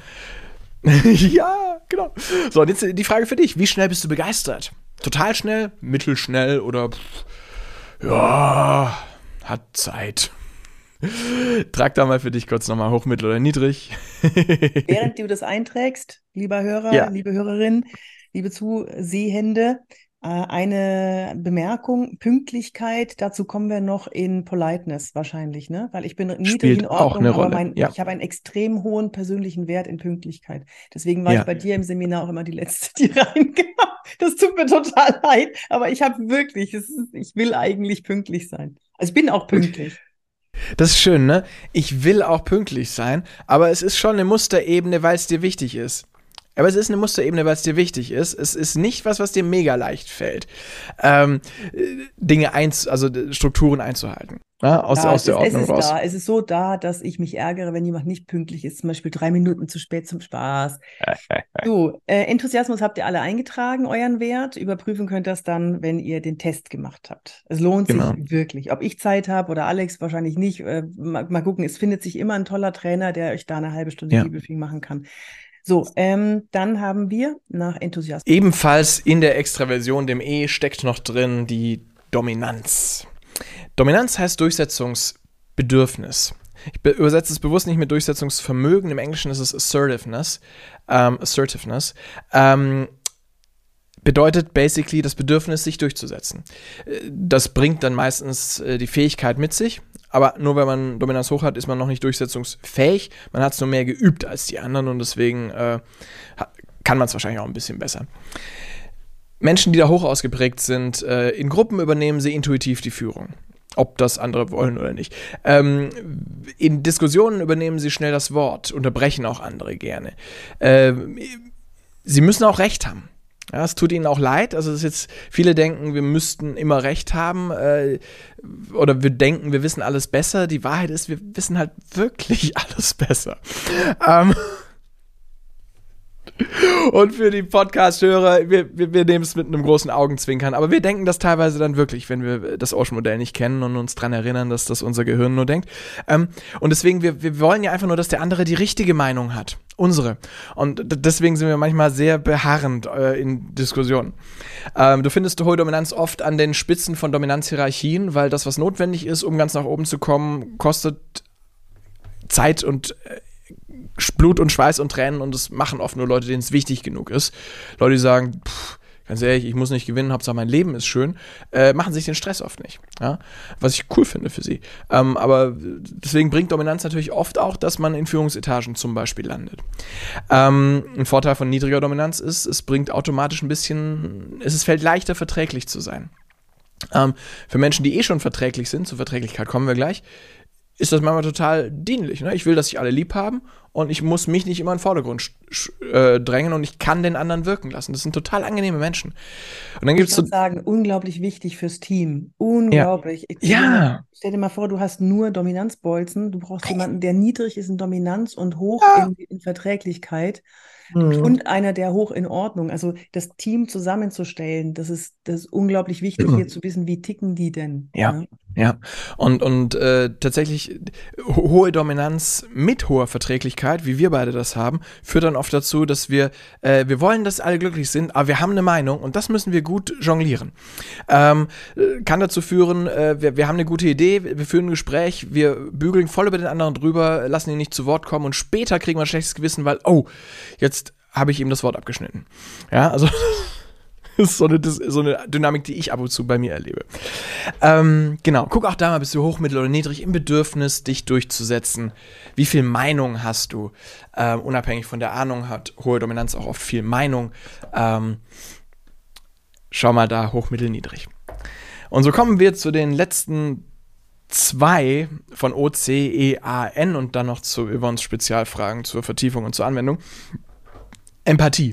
Ja, genau. So, und jetzt die Frage für dich. Wie schnell bist du begeistert? Total schnell, mittelschnell oder pff, ja, hat Zeit. Trag da mal für dich kurz nochmal hoch, mittel oder niedrig. Während du das einträgst, lieber Hörer, Ja. liebe Hörerin, liebe Zusehende, äh, eine Bemerkung, Pünktlichkeit, dazu kommen wir noch in Politeness wahrscheinlich, ne? Weil ich bin niedrig Spielt in auch Ordnung, eine aber Rolle, mein, ja. ich habe einen extrem hohen persönlichen Wert in Pünktlichkeit. Deswegen war Ja. ich bei dir im Seminar auch immer die Letzte, die reinkam. Das tut mir total leid, aber ich habe wirklich, es ist, ich will eigentlich pünktlich sein. Also ich bin auch pünktlich. Das ist schön, ne? Ich will auch pünktlich sein, aber es ist schon eine Musterebene, weil es dir wichtig ist. Aber es ist eine Musterebene, weil es dir wichtig ist. Es ist nicht was, was dir mega leicht fällt, ähm, Dinge eins, also Strukturen einzuhalten. Ja, aus, Ja, aus es der ist, Ordnung es ist raus. da. Es ist so da, dass ich mich ärgere, wenn jemand nicht pünktlich ist, zum Beispiel drei Minuten zu spät zum Spaß. So, äh, Enthusiasmus habt ihr alle eingetragen, euren Wert. Überprüfen könnt ihr das dann, wenn ihr den Test gemacht habt. Es lohnt Genau. sich wirklich. Ob ich Zeit habe oder Alex wahrscheinlich nicht. Äh, mal, mal gucken, es findet sich immer ein toller Trainer, der euch da eine halbe Stunde Ja. Debriefing machen kann. So, ähm, dann haben wir nach Enthusiasmus. Ebenfalls in der Extraversion, dem E, steckt noch drin die Dominanz. Dominanz heißt Durchsetzungsbedürfnis. Ich be- übersetze es bewusst nicht mit Durchsetzungsvermögen. Im Englischen ist es Assertiveness. Ähm, Assertiveness. Ähm, bedeutet basically das Bedürfnis, sich durchzusetzen. Äh, Das bringt dann meistens äh, die Fähigkeit mit sich. Aber nur wenn man Dominanz hoch hat, ist man noch nicht durchsetzungsfähig. Man hat es nur mehr geübt als die anderen und deswegen äh, ha- kann man es wahrscheinlich auch ein bisschen besser. Menschen, die da hoch ausgeprägt sind, äh, in Gruppen übernehmen sie intuitiv die Führung. Ob das andere wollen oder nicht. Ähm, in Diskussionen übernehmen sie schnell das Wort, unterbrechen auch andere gerne. Ähm, sie müssen auch Recht haben. Ja, es tut ihnen auch leid. Also es ist jetzt, viele denken, wir müssten immer Recht haben äh, oder wir denken, wir wissen alles besser. Die Wahrheit ist, wir wissen halt wirklich alles besser. Ähm, und für die Podcast-Hörer, wir, wir, wir nehmen es mit einem großen Augenzwinkern, aber wir denken das teilweise dann wirklich, wenn wir das Ocean-Modell nicht kennen und uns dran erinnern, dass das unser Gehirn nur denkt. Ähm, und deswegen, wir, wir wollen ja einfach nur, dass der andere die richtige Meinung hat. Unsere. Und d- deswegen sind wir manchmal sehr beharrend äh, in Diskussionen. Ähm, du findest hohe Dominanz oft an den Spitzen von Dominanzhierarchien, weil das, was notwendig ist, um ganz nach oben zu kommen, kostet Zeit und äh, Blut und Schweiß und Tränen und das machen oft nur Leute, denen es wichtig genug ist. Leute, die sagen, pff, ganz ehrlich, ich muss nicht gewinnen, Hauptsache mein Leben ist schön, äh, machen sich den Stress oft nicht. Ja? Was ich cool finde für sie. Ähm, aber deswegen bringt Dominanz natürlich oft auch, dass man in Führungsetagen zum Beispiel landet. Ähm, ein Vorteil von niedriger Dominanz ist, es bringt automatisch ein bisschen, es fällt leichter verträglich zu sein. Ähm, für Menschen, die eh schon verträglich sind, zur Verträglichkeit kommen wir gleich, ist das manchmal total dienlich. Ne? Ich will, dass sich alle lieb haben und ich muss mich nicht immer in den Vordergrund äh, drängen und ich kann den anderen wirken lassen. Das sind total angenehme Menschen. Und dann gibt's Ich würde so, sagen, unglaublich wichtig fürs Team. ja, Unglaublich. Ich, stell dir mal, ja, stell dir mal vor, du hast nur Dominanzbolzen. Du brauchst jemanden, der niedrig ist in Dominanz und hoch ja. in, in Verträglichkeit. Mhm. Und einer, der hoch in Ordnung. Also das Team zusammenzustellen, das ist, das ist unglaublich wichtig, hier zu wissen, wie ticken die denn? Ja, Ja? ja. Und, und äh, tatsächlich ho hohe Dominanz mit hoher Verträglichkeit, wie wir beide das haben, führt dann oft dazu, dass wir, äh, wir wollen, dass alle glücklich sind, aber wir haben eine Meinung und das müssen wir gut jonglieren. Ähm, kann dazu führen, äh, wir, wir haben eine gute Idee, wir führen ein Gespräch, wir bügeln voll über den anderen drüber, lassen ihn nicht zu Wort kommen und später kriegen wir ein schlechtes Gewissen, weil, oh, jetzt habe ich ihm das Wort abgeschnitten. Ja, also das ist so eine, so eine Dynamik, die ich ab und zu bei mir erlebe. Ähm, genau, guck auch da mal, bist du hoch, mittel oder niedrig im Bedürfnis, dich durchzusetzen. Wie viel Meinung hast du? Ähm, unabhängig von der Ahnung hat hohe Dominanz auch oft viel Meinung. Ähm, schau mal da, hoch, mittel, niedrig. Und so kommen wir zu den letzten zwei von O, C, E, A, N und dann noch zu Yvonnes Spezialfragen zur Vertiefung und zur Anwendung. Empathie.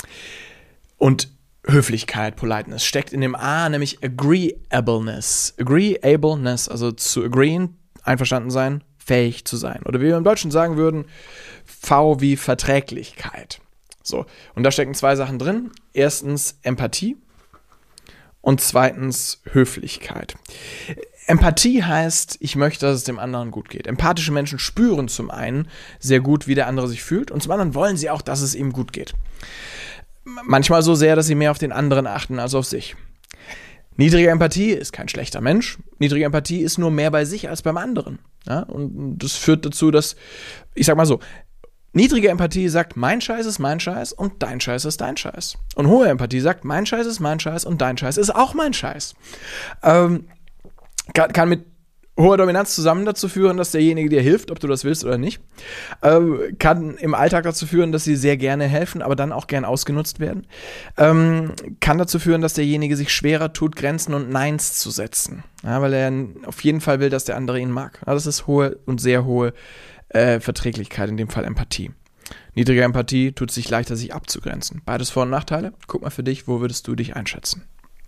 Und Höflichkeit, Politeness, steckt in dem A, nämlich Agreeableness. Agreeableness, also zu agreeen, einverstanden sein, fähig zu sein. Oder wie wir im Deutschen sagen würden, V wie Verträglichkeit. So, und da stecken zwei Sachen drin. Erstens Empathie und zweitens Höflichkeit. Empathie heißt, ich möchte, dass es dem anderen gut geht. Empathische Menschen spüren zum einen sehr gut, wie der andere sich fühlt und zum anderen wollen sie auch, dass es ihm gut geht. Manchmal so sehr, dass sie mehr auf den anderen achten als auf sich. Niedrige Empathie ist kein schlechter Mensch. Niedrige Empathie ist nur mehr bei sich als beim anderen. Ja? Und das führt dazu, dass, ich sag mal so, niedrige Empathie sagt, mein Scheiß ist mein Scheiß und dein Scheiß ist dein Scheiß. Und hohe Empathie sagt, mein Scheiß ist mein Scheiß und dein Scheiß ist auch mein Scheiß. Ähm, kann, kann mit hoher Dominanz zusammen dazu führen, dass derjenige dir hilft, ob du das willst oder nicht. Ähm, kann im Alltag dazu führen, dass sie sehr gerne helfen, aber dann auch gern ausgenutzt werden. Ähm, kann dazu führen, dass derjenige sich schwerer tut, Grenzen und Neins zu setzen. Ja, weil er auf jeden Fall will, dass der andere ihn mag. Ja, das ist hohe und sehr hohe äh, Verträglichkeit, in dem Fall Empathie. Niedrige Empathie tut sich leichter, sich abzugrenzen. Beides Vor- und Nachteile. Guck mal für dich, wo würdest du dich einschätzen?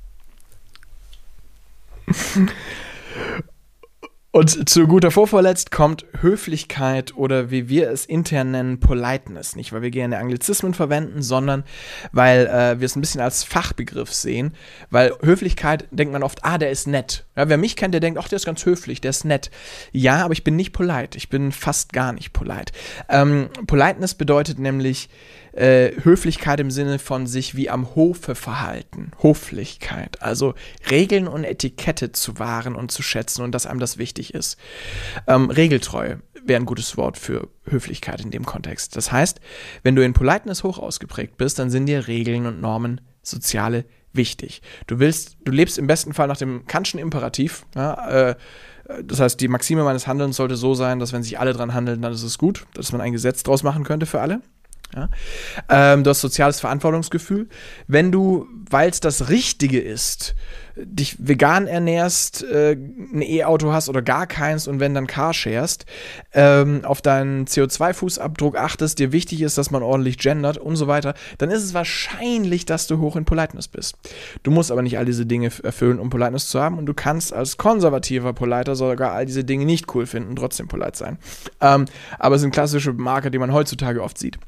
Und zu guter Vorvorletzt kommt Höflichkeit oder wie wir es intern nennen, Politeness. Nicht, weil wir gerne Anglizismen verwenden, sondern weil äh, wir es ein bisschen als Fachbegriff sehen. Weil Höflichkeit denkt man oft, ah, der ist nett. Ja, wer mich kennt, der denkt, ach, der ist ganz höflich, der ist nett. Ja, aber ich bin nicht polite. Ich bin fast gar nicht polite. Ähm, Politeness bedeutet nämlich äh, Höflichkeit im Sinne von sich wie am Hofe verhalten. Hoflichkeit. Also Regeln und Etikette zu wahren und zu schätzen und dass einem das wichtig ist. Ähm, Regeltreue wäre ein gutes Wort für Höflichkeit in dem Kontext. Das heißt, wenn du in Politeness hoch ausgeprägt bist, dann sind dir Regeln und Normen, soziale, wichtig. Du willst, du lebst im besten Fall nach dem Kantschen Imperativ. Ja, äh, das heißt, die Maxime meines Handelns sollte so sein, dass wenn sich alle dran handeln, dann ist es gut, dass man ein Gesetz draus machen könnte für alle. Ja? Ähm, du hast soziales Verantwortungsgefühl. Wenn du, weil es das Richtige ist, dich vegan ernährst, äh, ein E-Auto hast oder gar keins und wenn dann Carsharest, ähm, auf deinen C O zwei Fußabdruck achtest, dir wichtig ist, dass man ordentlich gendert und so weiter, dann ist es wahrscheinlich, dass du hoch in Politeness bist. Du musst aber nicht all diese Dinge erfüllen, um Politeness zu haben und du kannst als konservativer Politer sogar all diese Dinge nicht cool finden und trotzdem polite sein. Ähm, aber es sind klassische Marker, die man heutzutage oft sieht.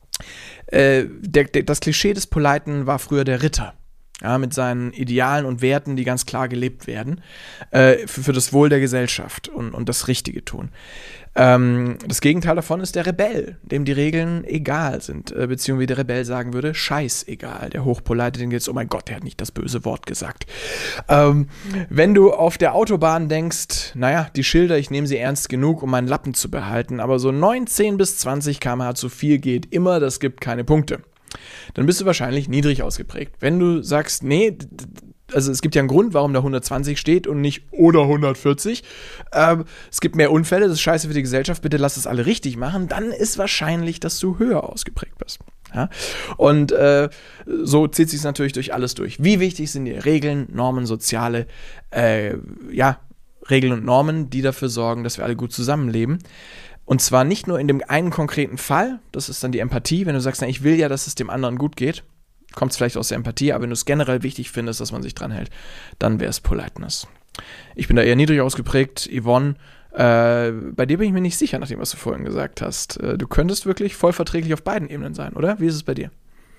Äh, der, der, das Klischee des Politen war früher der Ritter. Ja, mit seinen Idealen und Werten, die ganz klar gelebt werden, äh, für, für das Wohl der Gesellschaft und, und das Richtige tun. Ähm, das Gegenteil davon ist der Rebell, dem die Regeln egal sind, äh, beziehungsweise wie der Rebell sagen würde, scheißegal. Der Hochpolite, den geht's, oh mein Gott, der hat nicht das böse Wort gesagt. Ähm, wenn du auf der Autobahn denkst, naja, die Schilder, ich nehme sie ernst genug, um meinen Lappen zu behalten, aber so neunzehn bis zwanzig Kilometer pro Stunde zu viel geht immer, das gibt keine Punkte. Dann bist du wahrscheinlich niedrig ausgeprägt. Wenn du sagst, nee, also es gibt ja einen Grund, warum da hundertzwanzig steht und nicht oder hundertvierzig. Ähm, es gibt mehr Unfälle, das ist scheiße für die Gesellschaft, bitte lass es alle richtig machen. Dann ist wahrscheinlich, dass du höher ausgeprägt bist. Ja? Und äh, so zieht sich es natürlich durch alles durch. Wie wichtig sind dir Regeln, Normen, soziale, äh, ja, Regeln und Normen, die dafür sorgen, dass wir alle gut zusammenleben. Und zwar nicht nur in dem einen konkreten Fall, das ist dann die Empathie, wenn du sagst, na, ich will ja, dass es dem anderen gut geht, kommt es vielleicht aus der Empathie, aber wenn du es generell wichtig findest, dass man sich dran hält, dann wäre es Politeness. Ich bin da eher niedrig ausgeprägt. Yvonne, äh, bei dir bin ich mir nicht sicher, nach dem, was du vorhin gesagt hast. Äh, du könntest wirklich voll verträglich auf beiden Ebenen sein, oder? Wie ist es bei dir?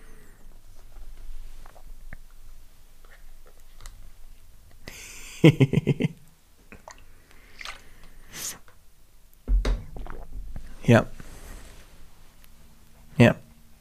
Ja. Ja.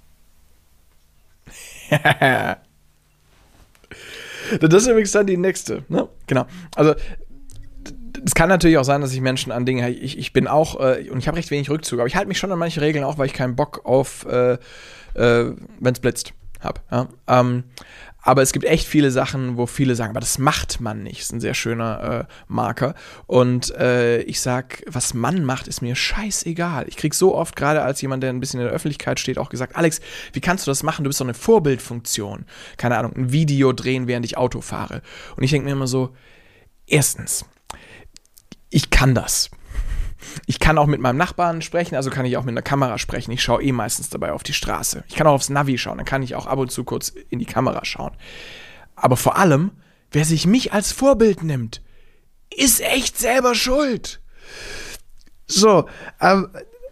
Das ist übrigens dann die nächste, ne? Genau. Also, es kann natürlich auch sein, dass ich Menschen an Dinge, ich, ich bin auch, äh, und ich habe recht wenig Rückzug, aber ich halte mich schon an manche Regeln auch, weil ich keinen Bock auf, äh, äh, wenn es blitzt, habe. Ja? Ähm, aber es gibt echt viele Sachen, wo viele sagen, aber das macht man nicht. Das ist ein sehr schöner äh, Marker. Und äh, ich sag, was man macht, ist mir scheißegal. Ich krieg so oft, gerade als jemand, der ein bisschen in der Öffentlichkeit steht, auch gesagt, Alex, wie kannst du das machen? Du bist doch eine Vorbildfunktion. Keine Ahnung, ein Video drehen, während ich Auto fahre. Und ich denke mir immer so, erstens, ich kann das. Ich kann auch mit meinem Nachbarn sprechen, also kann ich auch mit einer Kamera sprechen. Ich schaue eh meistens dabei auf die Straße. Ich kann auch aufs Navi schauen, dann kann ich auch ab und zu kurz in die Kamera schauen. Aber vor allem, wer sich mich als Vorbild nimmt, ist echt selber schuld. So, ähm,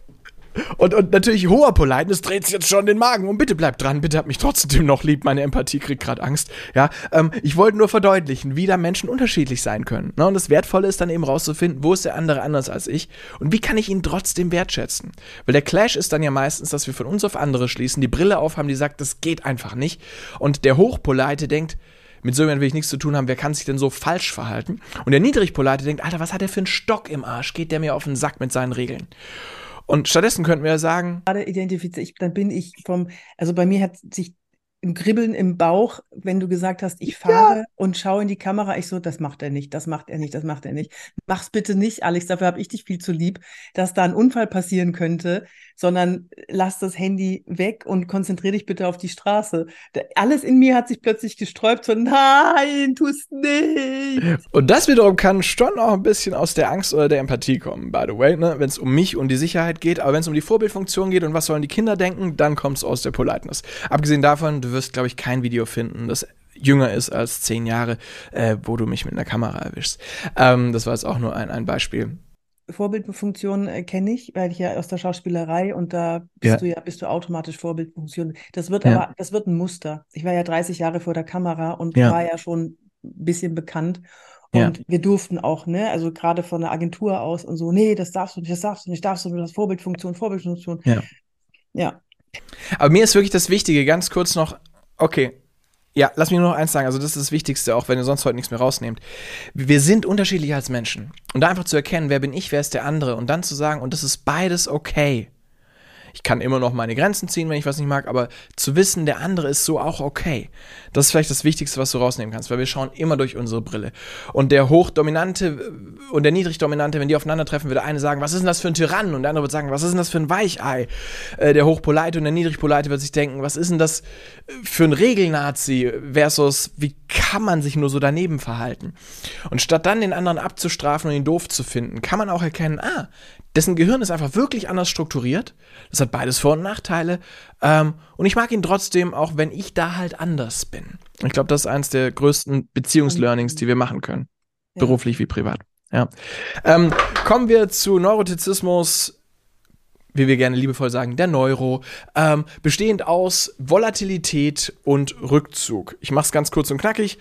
und, und natürlich hoher Politeness dreht sich jetzt schon den Magen. Und bitte bleibt dran, bitte habt mich trotzdem noch lieb. Meine Empathie kriegt gerade Angst. Ja, ähm, ich wollte nur verdeutlichen, wie da Menschen unterschiedlich sein können. Ne? Und das Wertvolle ist dann eben rauszufinden, wo ist der andere anders als ich und wie kann ich ihn trotzdem wertschätzen. Weil der Clash ist dann ja meistens, dass wir von uns auf andere schließen, die Brille aufhaben, die sagt, das geht einfach nicht. Und der Hochpolite denkt, mit so jemandem will ich nichts zu tun haben, wer kann sich denn so falsch verhalten? Und der Niedrigpolite denkt, Alter, was hat der für einen Stock im Arsch? Geht der mir auf den Sack mit seinen Regeln? Und stattdessen könnten wir ja sagen, gerade identifiziere ich, dann bin ich vom, also bei mir hat sich ein Kribbeln im Bauch, wenn du gesagt hast, ich fahre ja. und schaue in die Kamera, ich so, das macht er nicht, das macht er nicht, das macht er nicht. Mach's bitte nicht, Alex, dafür habe ich dich viel zu lieb, dass da ein Unfall passieren könnte, sondern lass das Handy weg und konzentriere dich bitte auf die Straße. Alles in mir hat sich plötzlich gesträubt, so nein, tust nicht. Und das wiederum kann schon auch ein bisschen aus der Angst oder der Empathie kommen, by the way, ne? Wenn es um mich und die Sicherheit geht, aber wenn es um die Vorbildfunktion geht und was sollen die Kinder denken, dann kommt es aus der Politeness. Abgesehen davon, du wirst, glaube ich, kein Video finden, das jünger ist als zehn Jahre, äh, wo du mich mit einer Kamera erwischst. Ähm, das war jetzt auch nur ein, ein Beispiel. Vorbildfunktion äh, kenne ich, weil ich ja aus der Schauspielerei und da bist ja. du ja bist du automatisch Vorbildfunktion. Das wird ja. aber das wird ein Muster. Ich war ja dreißig Jahre vor der Kamera und ja. war ja schon ein bisschen bekannt und ja. wir durften auch, ne, also gerade von der Agentur aus und so, nee, das darfst du nicht, das darfst du nicht, darfst du nicht, das Vorbildfunktion, Vorbildfunktion. Ja. Ja. Aber mir ist wirklich das Wichtige, ganz kurz noch, okay. Ja, lass mich nur noch eins sagen, also das ist das Wichtigste, auch wenn ihr sonst heute nichts mehr rausnehmt. Wir sind unterschiedlich als Menschen. Und da einfach zu erkennen, wer bin ich, wer ist der andere und dann zu sagen, und das ist beides okay. Ich kann immer noch meine Grenzen ziehen, wenn ich was nicht mag, aber zu wissen, der andere ist so auch okay. Das ist vielleicht das Wichtigste, was du rausnehmen kannst, weil wir schauen immer durch unsere Brille. Und der Hochdominante und der Niedrigdominante, wenn die aufeinandertreffen, würde eine sagen, was ist denn das für ein Tyrann? Und der andere würde sagen, was ist denn das für ein Weichei? Äh, der Hochpolite und der Niedrigpolite wird sich denken, was ist denn das für ein Regelnazi versus, wie kann man sich nur so daneben verhalten? Und statt dann den anderen abzustrafen und ihn doof zu finden, kann man auch erkennen, ah, dessen Gehirn ist einfach wirklich anders strukturiert. Das hat beides Vor- und Nachteile. Ähm, und ich mag ihn trotzdem, auch wenn ich da halt anders bin. Ich glaube, das ist eines der größten Beziehungslearnings, die wir machen können. Ja. Beruflich wie privat. Ja. Ähm, kommen wir zu Neurotizismus, wie wir gerne liebevoll sagen, der Neuro, ähm, bestehend aus Volatilität und Rückzug. Ich mache es ganz kurz und knackig.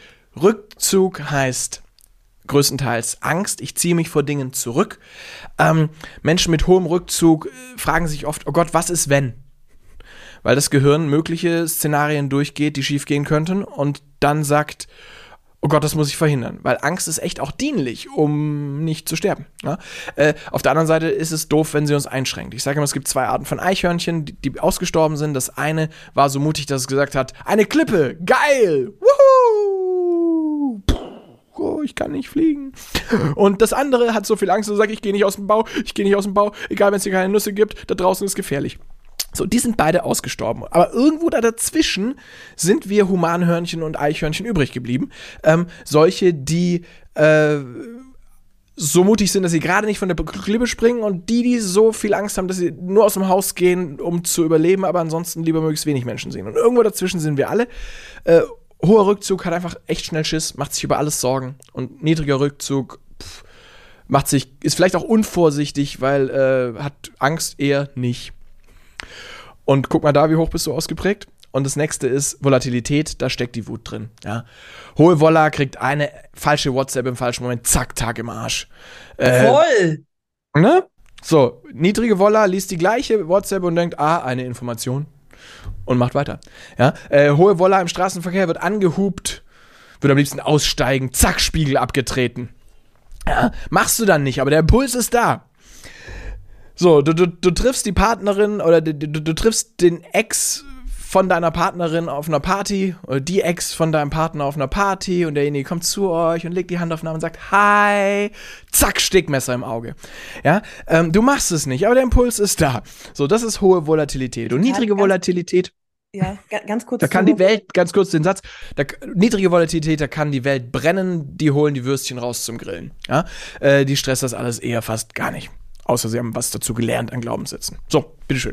Rückzug heißt größtenteils Angst. Ich ziehe mich vor Dingen zurück. Ähm, Menschen mit hohem Rückzug äh, fragen sich oft, oh Gott, was ist wenn? Weil das Gehirn mögliche Szenarien durchgeht, die schief gehen könnten und dann sagt, oh Gott, das muss ich verhindern. Weil Angst ist echt auch dienlich, um nicht zu sterben. Ja? Äh, auf der anderen Seite ist es doof, wenn sie uns einschränkt. Ich sage immer, es gibt zwei Arten von Eichhörnchen, die, die ausgestorben sind. Das eine war so mutig, dass es gesagt hat, eine Klippe, geil, wuhu! Oh, ich kann nicht fliegen. Und das andere hat so viel Angst und sagt, ich gehe nicht aus dem Bau, ich gehe nicht aus dem Bau, egal wenn es hier keine Nüsse gibt, da draußen ist gefährlich. So, die sind beide ausgestorben. Aber irgendwo da dazwischen sind wir Humanhörnchen und Eichhörnchen übrig geblieben. Ähm, solche, die äh, so mutig sind, dass sie gerade nicht von der Klippe springen und die, die so viel Angst haben, dass sie nur aus dem Haus gehen, um zu überleben, aber ansonsten lieber möglichst wenig Menschen sehen. Und irgendwo dazwischen sind wir alle. Äh, hoher Rückzug hat einfach echt schnell Schiss, macht sich über alles Sorgen. Und niedriger Rückzug pff, macht sich, ist vielleicht auch unvorsichtig, weil äh, hat Angst eher nicht. Und guck mal da, wie hoch bist du ausgeprägt? Und das nächste ist Volatilität, da steckt die Wut drin. Ja. Hohe Volla kriegt eine falsche WhatsApp im falschen Moment, zack, Tag im Arsch. Äh, Voll! Ne? So, niedrige Volla liest die gleiche WhatsApp und denkt, ah, eine Information. Und macht weiter. Ja. Äh, hohe Volla im Straßenverkehr wird angehupt, wird am liebsten aussteigen, zack, Spiegel abgetreten. Ja. Machst du dann nicht, aber der Impuls ist da. So, du, du, du triffst die Partnerin oder du, du, du triffst den Ex von deiner Partnerin auf einer Party oder die Ex von deinem Partner auf einer Party und derjenige kommt zu euch und legt die Hand auf den Arm und sagt Hi, zack, Stickmesser im Auge. Ja, ähm, du machst es nicht, aber der Impuls ist da. So, das ist hohe Volatilität. Und niedrige ganz, Volatilität, ja, ganz kurz. da kann die Welt, ganz kurz den Satz, da, niedrige Volatilität, da kann die Welt brennen, die holen die Würstchen raus zum Grillen. Ja, äh, die stresst das alles eher fast gar nicht. Außer sie haben was dazu gelernt an Glaubenssätzen. So, bitteschön.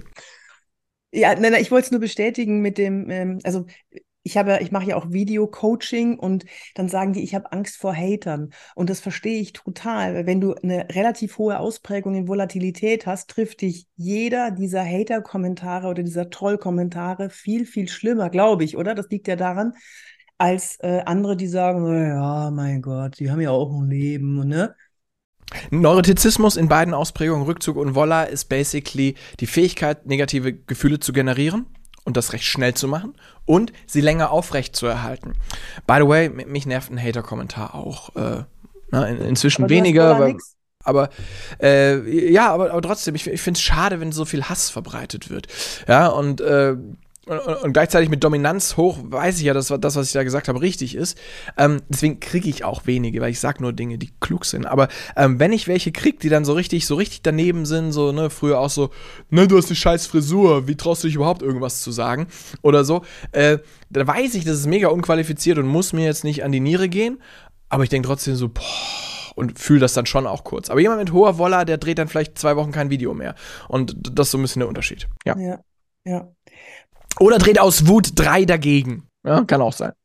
Ja, nein, nein, ich wollte es nur bestätigen mit dem, ähm, also ich habe, ich mache ja auch Video-Coaching und dann sagen die, ich habe Angst vor Hatern. Und das verstehe ich total, weil wenn du eine relativ hohe Ausprägung in Volatilität hast, trifft dich jeder dieser Hater-Kommentare oder dieser Troll-Kommentare viel, viel schlimmer, glaube ich, oder? Das liegt ja daran, als äh, andere, die sagen, ja, mein Gott, die haben ja auch ein Leben, ne? Neurotizismus in beiden Ausprägungen, Rückzug und Volla, ist basically die Fähigkeit, negative Gefühle zu generieren und das recht schnell zu machen und sie länger aufrecht zu erhalten. By the way, mich nervt ein Hater-Kommentar auch. Äh, na, in, inzwischen aber weniger, aber, aber äh, ja, aber, aber trotzdem, ich, ich finde es schade, wenn so viel Hass verbreitet wird. Ja, und äh, Und, und gleichzeitig mit Dominanz hoch, weiß ich ja, dass das, was ich da gesagt habe, richtig ist. Ähm, deswegen kriege ich auch wenige, weil ich sage nur Dinge, die klug sind. Aber ähm, wenn ich welche kriege, die dann so richtig, so richtig daneben sind, so, ne, früher auch so, ne, du hast eine scheiß Frisur, wie traust du dich überhaupt irgendwas zu sagen? Oder so, äh, da weiß ich, das ist mega unqualifiziert und muss mir jetzt nicht an die Niere gehen. Aber ich denke trotzdem so, boah, und fühle das dann schon auch kurz. Aber jemand mit hoher Volla, der dreht dann vielleicht zwei Wochen kein Video mehr. Und das ist so ein bisschen der Unterschied. Ja, ja. ja. Oder dreht aus Wut drei dagegen. Ja, kann auch sein.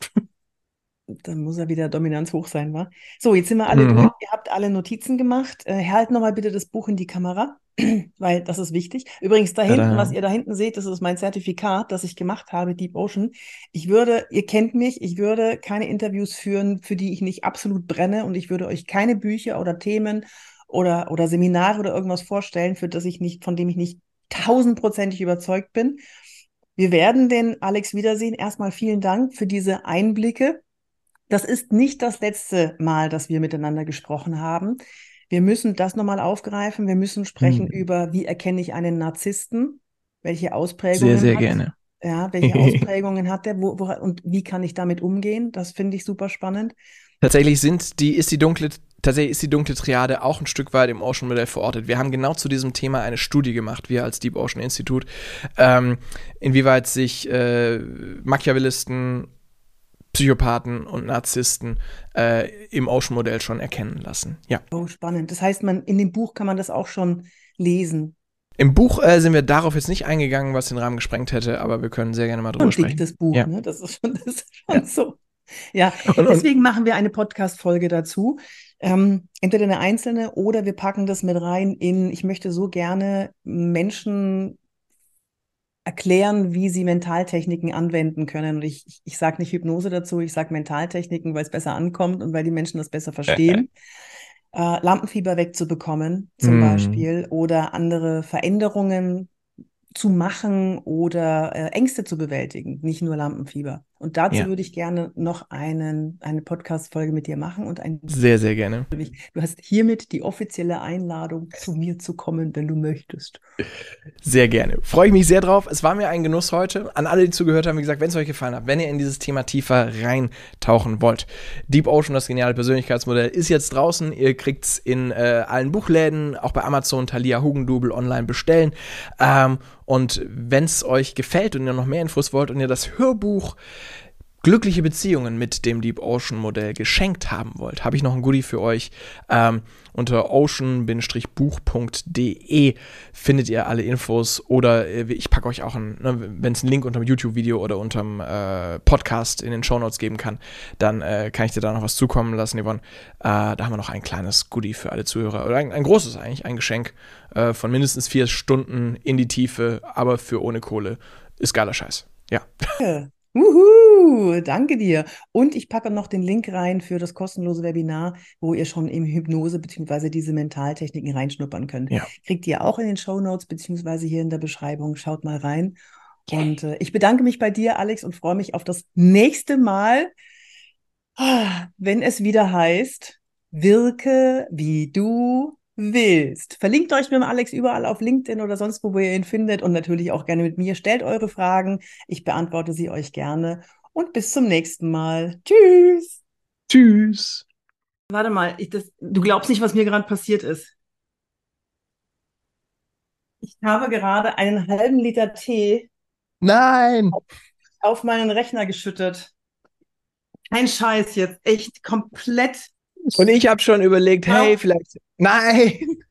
Dann muss er wieder Dominanz hoch sein, wa? So, jetzt sind wir alle mhm. durch. Ihr habt alle Notizen gemacht. Äh, halt nochmal bitte das Buch in die Kamera, weil das ist wichtig. Übrigens, da hinten, was ihr da hinten seht, das ist mein Zertifikat, das ich gemacht habe, Deep Ocean. Ich würde, ihr kennt mich, ich würde keine Interviews führen, für die ich nicht absolut brenne und ich würde euch keine Bücher oder Themen oder, oder Seminare oder irgendwas vorstellen, für das ich nicht, von dem ich nicht tausendprozentig überzeugt bin. Wir werden den Alex wiedersehen. Erstmal vielen Dank für diese Einblicke. Das ist nicht das letzte Mal, dass wir miteinander gesprochen haben. Wir müssen das nochmal aufgreifen. Wir müssen sprechen hm. über, wie erkenne ich einen Narzissten? Welche Ausprägungen Sehr, sehr hat, gerne. Ja, welche Ausprägungen hat der? Wo, wo, und wie kann ich damit umgehen? Das finde ich super spannend. Tatsächlich sind die, ist die dunkle Tatsächlich ist die dunkle Triade auch ein Stück weit im Ocean-Modell verortet. Wir haben genau zu diesem Thema eine Studie gemacht, wir als Deep Ocean Institut, ähm, inwieweit sich äh, Machiavellisten, Psychopathen und Narzissten äh, im Ocean-Modell schon erkennen lassen. Ja. Oh, spannend. Das heißt, man in dem Buch kann man das auch schon lesen. Im Buch äh, sind wir darauf jetzt nicht eingegangen, was den Rahmen gesprengt hätte, aber wir können sehr gerne mal drüber und sprechen. Das Buch, ja. ne? Das ist schon, das ist schon ja. so. Ja, deswegen machen wir eine Podcast-Folge dazu. Ähm, entweder eine einzelne oder wir packen das mit rein in, ich möchte so gerne Menschen erklären, wie sie Mentaltechniken anwenden können. Und ich, ich, ich sage nicht Hypnose dazu, ich sage Mentaltechniken, weil es besser ankommt und weil die Menschen das besser verstehen. äh, Lampenfieber wegzubekommen zum mm. Beispiel oder andere Veränderungen zu machen oder äh, Ängste zu bewältigen, nicht nur Lampenfieber. Und dazu ja. würde ich gerne noch einen, eine Podcast-Folge mit dir machen. Und ein Sehr, sehr gerne. Du hast hiermit die offizielle Einladung, zu mir zu kommen, wenn du möchtest. Sehr gerne. Freue ich mich sehr drauf. Es war mir ein Genuss heute. An alle, die zugehört haben, wie gesagt, wenn es euch gefallen hat, wenn ihr in dieses Thema tiefer reintauchen wollt. Deep Ocean, das geniale Persönlichkeitsmodell, ist jetzt draußen. Ihr kriegt es in äh, allen Buchläden, auch bei Amazon, Thalia, Hugendubel online bestellen. Ähm, und wenn es euch gefällt und ihr noch mehr Infos wollt und ihr das Hörbuch glückliche Beziehungen mit dem Deep Ocean Modell geschenkt haben wollt, habe ich noch ein Goodie für euch. Ähm, unter ocean Buch punkt de findet ihr alle Infos oder äh, ich packe euch auch, ein, ne, wenn es einen Link unter dem YouTube-Video oder unter dem äh, Podcast in den Shownotes geben kann, dann äh, kann ich dir da noch was zukommen lassen, Yvonne. Äh, da haben wir noch ein kleines Goodie für alle Zuhörer. Oder ein, ein großes eigentlich, ein Geschenk äh, von mindestens vier Stunden in die Tiefe, aber für ohne Kohle. Ist geiler Scheiß. Ja. Uhu, danke dir. Und ich packe noch den Link rein für das kostenlose Webinar, wo ihr schon in Hypnose bzw. diese Mentaltechniken reinschnuppern könnt. Ja. Kriegt ihr auch in den Shownotes bzw. hier in der Beschreibung. Schaut mal rein. Und äh, ich bedanke mich bei dir, Alex, und freue mich auf das nächste Mal, wenn es wieder heißt, wirke wie du willst. Verlinkt euch mit dem Alex überall auf LinkedIn oder sonst wo, wo ihr ihn findet und natürlich auch gerne mit mir. Stellt eure Fragen. Ich beantworte sie euch gerne und bis zum nächsten Mal. Tschüss. Tschüss. Warte mal, ich, das, du glaubst nicht, was mir gerade passiert ist. Ich habe gerade einen halben Liter Tee Nein. auf meinen Rechner geschüttet. Kein Scheiß jetzt, echt komplett. Und ich habe schon überlegt, hey, vielleicht. Nein.